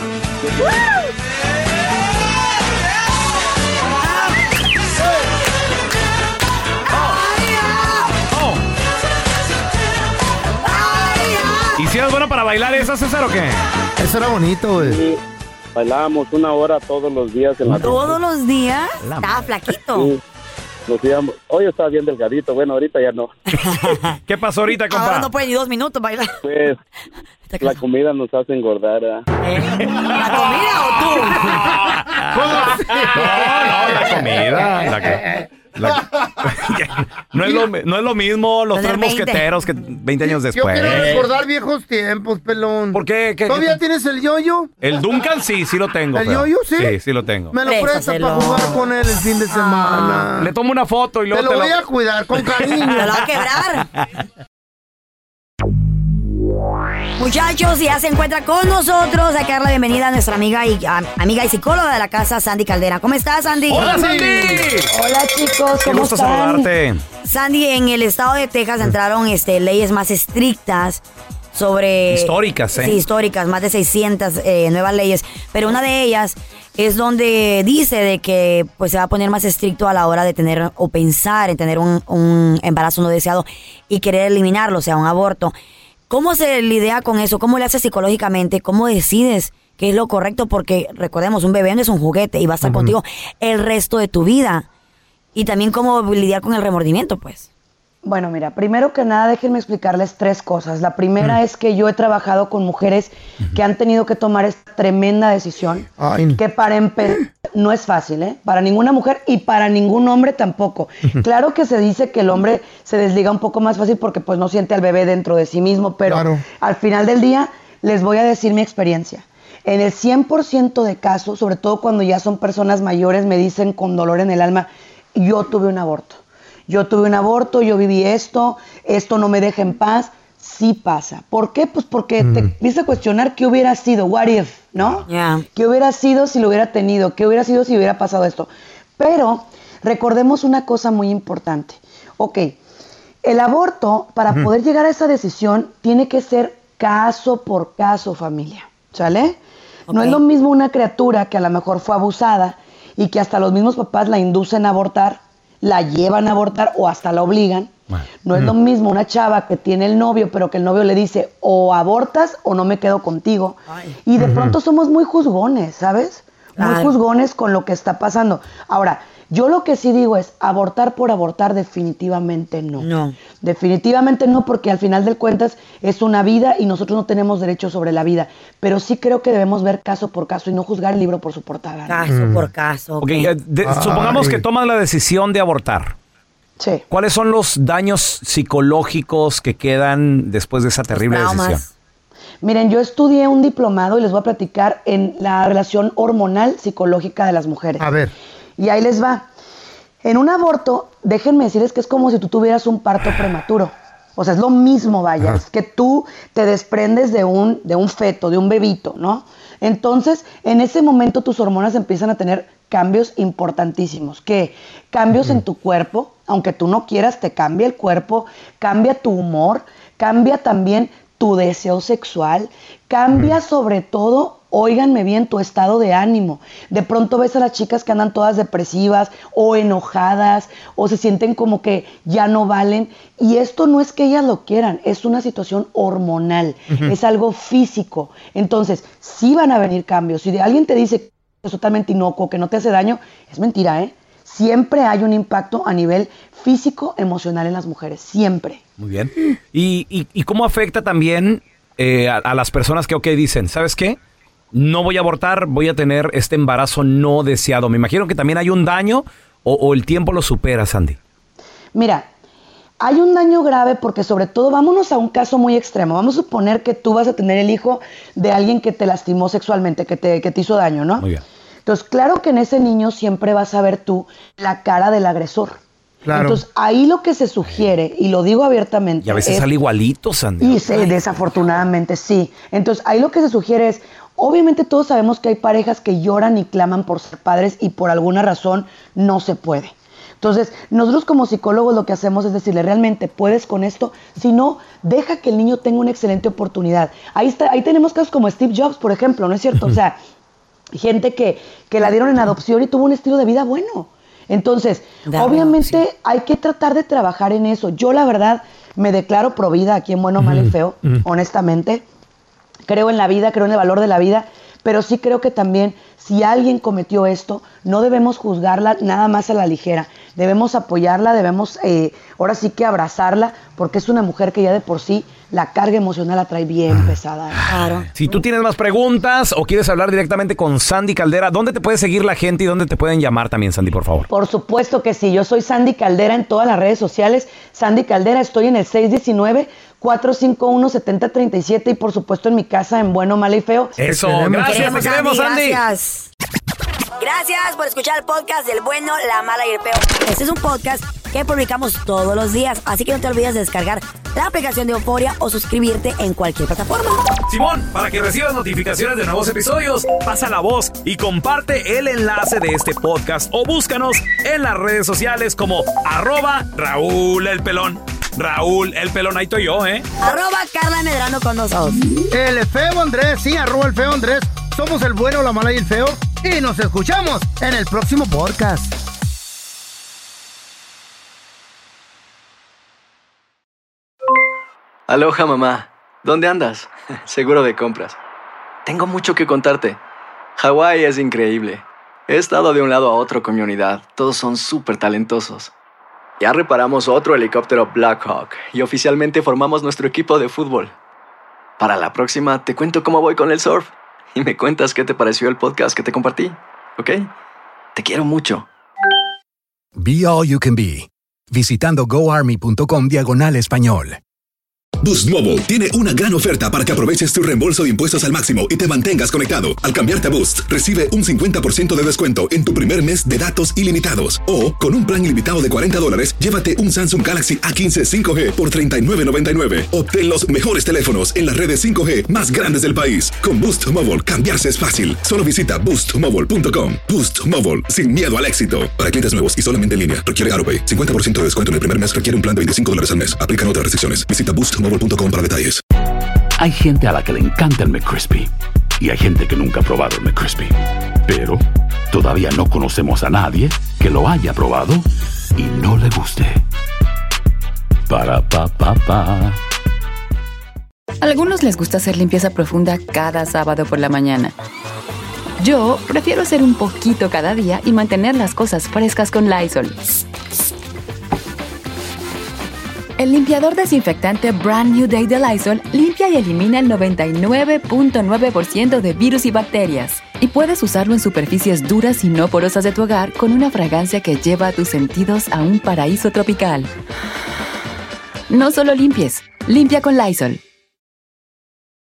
¿Y si eras bueno para bailar esa, César, o qué? Eso era bonito, güey. Sí, bailábamos una hora todos los días en la ¿Todos los días? Estaba flaquito. Sí, nos íbamos. Hoy estaba bien delgadito, bueno, ahorita ya no. ¿Qué pasó ahorita, compa? Ahora no puede ni dos minutos bailar. Pues la comida nos hace engordar. ¿eh? ¿La comida o tú? No, no, la comida. La que, la, no, es lo, no es lo mismo los tres mosqueteros que veinte años Yo después. quiero recordar viejos tiempos, pelón. ¿Por qué? ¿Qué- ¿Todavía qué- tienes el yoyo? El Duncan sí, sí lo tengo. ¿El pero- yoyo, sí? Sí, sí lo tengo. Me lo presta para jugar con él el fin de semana. Le tomo una foto y luego Te lo voy a cuidar con cariño. Te lo va a quebrar. Muchachos, ya se encuentra con nosotros. Hay que dar la bienvenida a nuestra amiga y a- amiga y psicóloga de la casa, Sandy Caldera. ¿Cómo estás, Sandy? ¡Hola, Sandy! Hola, chicos, Qué ¿cómo gusto están? saludarte. Sandy, en el estado de Texas entraron este, leyes más estrictas sobre... Históricas, ¿eh? Sí, históricas, más de seiscientas eh, nuevas leyes. Pero una de ellas es donde dice de que pues se va a poner más estricto a la hora de tener o pensar en tener un, un embarazo no deseado y querer eliminarlo, o sea, un aborto. ¿Cómo se lidia con eso? ¿Cómo le haces psicológicamente? ¿Cómo decides qué es lo correcto? Porque recordemos, un bebé no es un juguete y va a estar contigo el resto de tu vida. Y también cómo lidiar con el remordimiento, pues. Bueno, mira, primero que nada déjenme explicarles tres cosas. La primera es que yo he trabajado con mujeres que han tenido que tomar esta tremenda decisión, Ay. que para empezar no es fácil, ¿eh? Para ninguna mujer y para ningún hombre tampoco. Claro que se dice que el hombre se desliga un poco más fácil porque pues no siente al bebé dentro de sí mismo, pero Claro. al final del día les voy a decir mi experiencia. En el cien por ciento de casos, sobre todo cuando ya son personas mayores, me dicen con dolor en el alma, yo tuve un aborto. Yo tuve un aborto, yo viví esto, esto no me deja en paz. Sí pasa. ¿Por qué? Pues porque te empiezas a cuestionar qué hubiera sido, what if, ¿no? Yeah. ¿Qué hubiera sido si lo hubiera tenido? ¿Qué hubiera sido si hubiera pasado esto? Pero recordemos una cosa muy importante. Ok, el aborto, para Ujú. poder llegar a esa decisión, tiene que ser caso por caso, familia. ¿Sale? No es lo mismo una criatura que a lo mejor fue abusada y que hasta los mismos papás la inducen a abortar, la llevan a abortar o hasta la obligan. No es lo mismo una chava que tiene el novio, pero que el novio le dice o abortas o no me quedo contigo. Y de Ujú. pronto somos muy juzgones, ¿sabes? Muy Claro. juzgones con lo que está pasando. Ahora, yo lo que sí digo es abortar por abortar definitivamente no. No. Definitivamente no, porque al final de cuentas es una vida y nosotros no tenemos derecho sobre la vida. Pero sí creo que debemos ver caso por caso y no juzgar el libro por su portada. Caso por caso. Ok, eh, de- supongamos que tomas la decisión de abortar. Sí. ¿Cuáles son los daños psicológicos que quedan después de esa terrible decisión? Miren, yo estudié un diplomado y les voy a platicar en la relación hormonal psicológica de las mujeres. A ver. Y ahí les va. En un aborto, déjenme decirles que es como si tú tuvieras un parto prematuro. O sea, es lo mismo, vaya. Ajá. Es que tú te desprendes de un, de un feto, de un bebito, ¿no? Entonces, en ese momento tus hormonas empiezan a tener cambios importantísimos. ¿Qué? Cambios en tu cuerpo, aunque tú no quieras, te cambia el cuerpo, cambia tu humor, cambia también tu deseo sexual, cambia sobre todo, óiganme bien, tu estado de ánimo. De pronto ves a las chicas que andan todas depresivas o enojadas o se sienten como que ya no valen. Y esto no es que ellas lo quieran, es una situación hormonal, Ujú. es algo físico. Entonces, sí van a venir cambios. Si de alguien te dice que es totalmente inocuo, que no te hace daño, es mentira, ¿eh? Siempre hay un impacto a nivel físico, emocional en las mujeres, siempre. Muy bien. ¿Y, y, y cómo afecta también eh, a, a las personas que, ok, dicen, ¿sabes qué? No voy a abortar, voy a tener este embarazo no deseado. Me imagino que también hay un daño o, o el tiempo lo supera, Sandy. Mira, hay un daño grave porque sobre todo, vámonos a un caso muy extremo. Vamos a suponer que tú vas a tener el hijo de alguien que te lastimó sexualmente, que te, que te hizo daño, ¿no? Muy bien. Entonces, claro que en ese niño siempre vas a ver tú la cara del agresor. Claro. Entonces, ahí lo que se sugiere, y lo digo abiertamente... Y a veces es, sale igualito, Sandy. Y sí, desafortunadamente sí. Entonces, ahí lo que se sugiere es, obviamente todos sabemos que hay parejas que lloran y claman por ser padres y por alguna razón no se puede. Entonces, nosotros como psicólogos lo que hacemos es decirle, ¿realmente puedes con esto? Si no, deja que el niño tenga una excelente oportunidad. Ahí está, ahí tenemos casos como Steve Jobs, por ejemplo, ¿no es cierto? O sea, gente que, que la dieron en adopción y tuvo un estilo de vida bueno. Entonces, da obviamente bueno, sí. hay que tratar de trabajar en eso. Yo, la verdad, me declaro provida aquí en Bueno, uh-huh. Mal y Feo, uh-huh. honestamente. Creo en la vida, creo en el valor de la vida, pero sí creo que también si alguien cometió esto, no debemos juzgarla nada más a la ligera. Debemos apoyarla, debemos eh, ahora sí que abrazarla, porque es una mujer que ya de por sí la carga emocional la trae bien pesada. Claro. Si tú tienes más preguntas o quieres hablar directamente con Sandy Caldera, ¿dónde te puede seguir la gente y dónde te pueden llamar también, Sandy, por favor? Por supuesto que sí. Yo soy Sandy Caldera en todas las redes sociales. Sandy Caldera, estoy en el seis uno nueve, cuatro cinco uno, siete cero tres siete y por supuesto en mi casa en Bueno, Mal y Feo. Eso, gracias, te queremos, Sandy. Gracias. Gracias por escuchar el podcast del Bueno, la Mala y el Feo. Este es un podcast que publicamos todos los días, así que no te olvides de descargar la aplicación de Euforia o suscribirte en cualquier plataforma. Simón, para que recibas notificaciones de nuevos episodios, pasa la voz y comparte el enlace de este podcast o búscanos en las redes sociales como arroba Raúl el Pelón. Raúl el Pelón, ahí estoy yo, ¿eh? Arroba Carla Medrano con nosotros. El Feo Andrés, sí, arroba el Feo Andrés. Somos el Bueno, la Mala y el Feo. Y nos escuchamos en el próximo podcast. Aloha, mamá. ¿Dónde andas? Seguro de compras. Tengo mucho que contarte. Hawái es increíble. He estado de un lado a otro con mi unidad. Todos son súper talentosos. Ya reparamos otro helicóptero Black Hawk y oficialmente formamos nuestro equipo de fútbol. Para la próxima te cuento cómo voy con el surf y me cuentas qué te pareció el podcast que te compartí, ¿ok? Te quiero mucho. Be All You Can Be, visitando goarmy.com diagonal español. Boost Mobile tiene una gran oferta para que aproveches tu reembolso de impuestos al máximo y te mantengas conectado. Al cambiarte a Boost, recibe un cincuenta por ciento de descuento en tu primer mes de datos ilimitados. O, con un plan ilimitado de cuarenta dólares, llévate un Samsung Galaxy A quince cinco G por treinta y nueve noventa y nueve. Obtén los mejores teléfonos en las redes cinco G más grandes del país. Con Boost Mobile, cambiarse es fácil. Solo visita boost mobile punto com. Boost Mobile, sin miedo al éxito. Para clientes nuevos y solamente en línea, requiere AutoPay. cincuenta por ciento de descuento en el primer mes requiere un plan de veinticinco dólares al mes. Aplican otras restricciones. Visita boost mobile punto com para detalles. Hay gente a la que le encanta el McCrispy y hay gente que nunca ha probado el McCrispy. Pero todavía no conocemos a nadie que lo haya probado y no le guste. Para pa pa pa. A algunos les gusta hacer limpieza profunda cada sábado por la mañana. Yo prefiero hacer un poquito cada día y mantener las cosas frescas con Lysol. El limpiador desinfectante Brand New Day de Lysol limpia y elimina el noventa y nueve punto nueve por ciento de virus y bacterias. Y puedes usarlo en superficies duras y no porosas de tu hogar con una fragancia que lleva a tus sentidos a un paraíso tropical. No solo limpies, limpia con Lysol.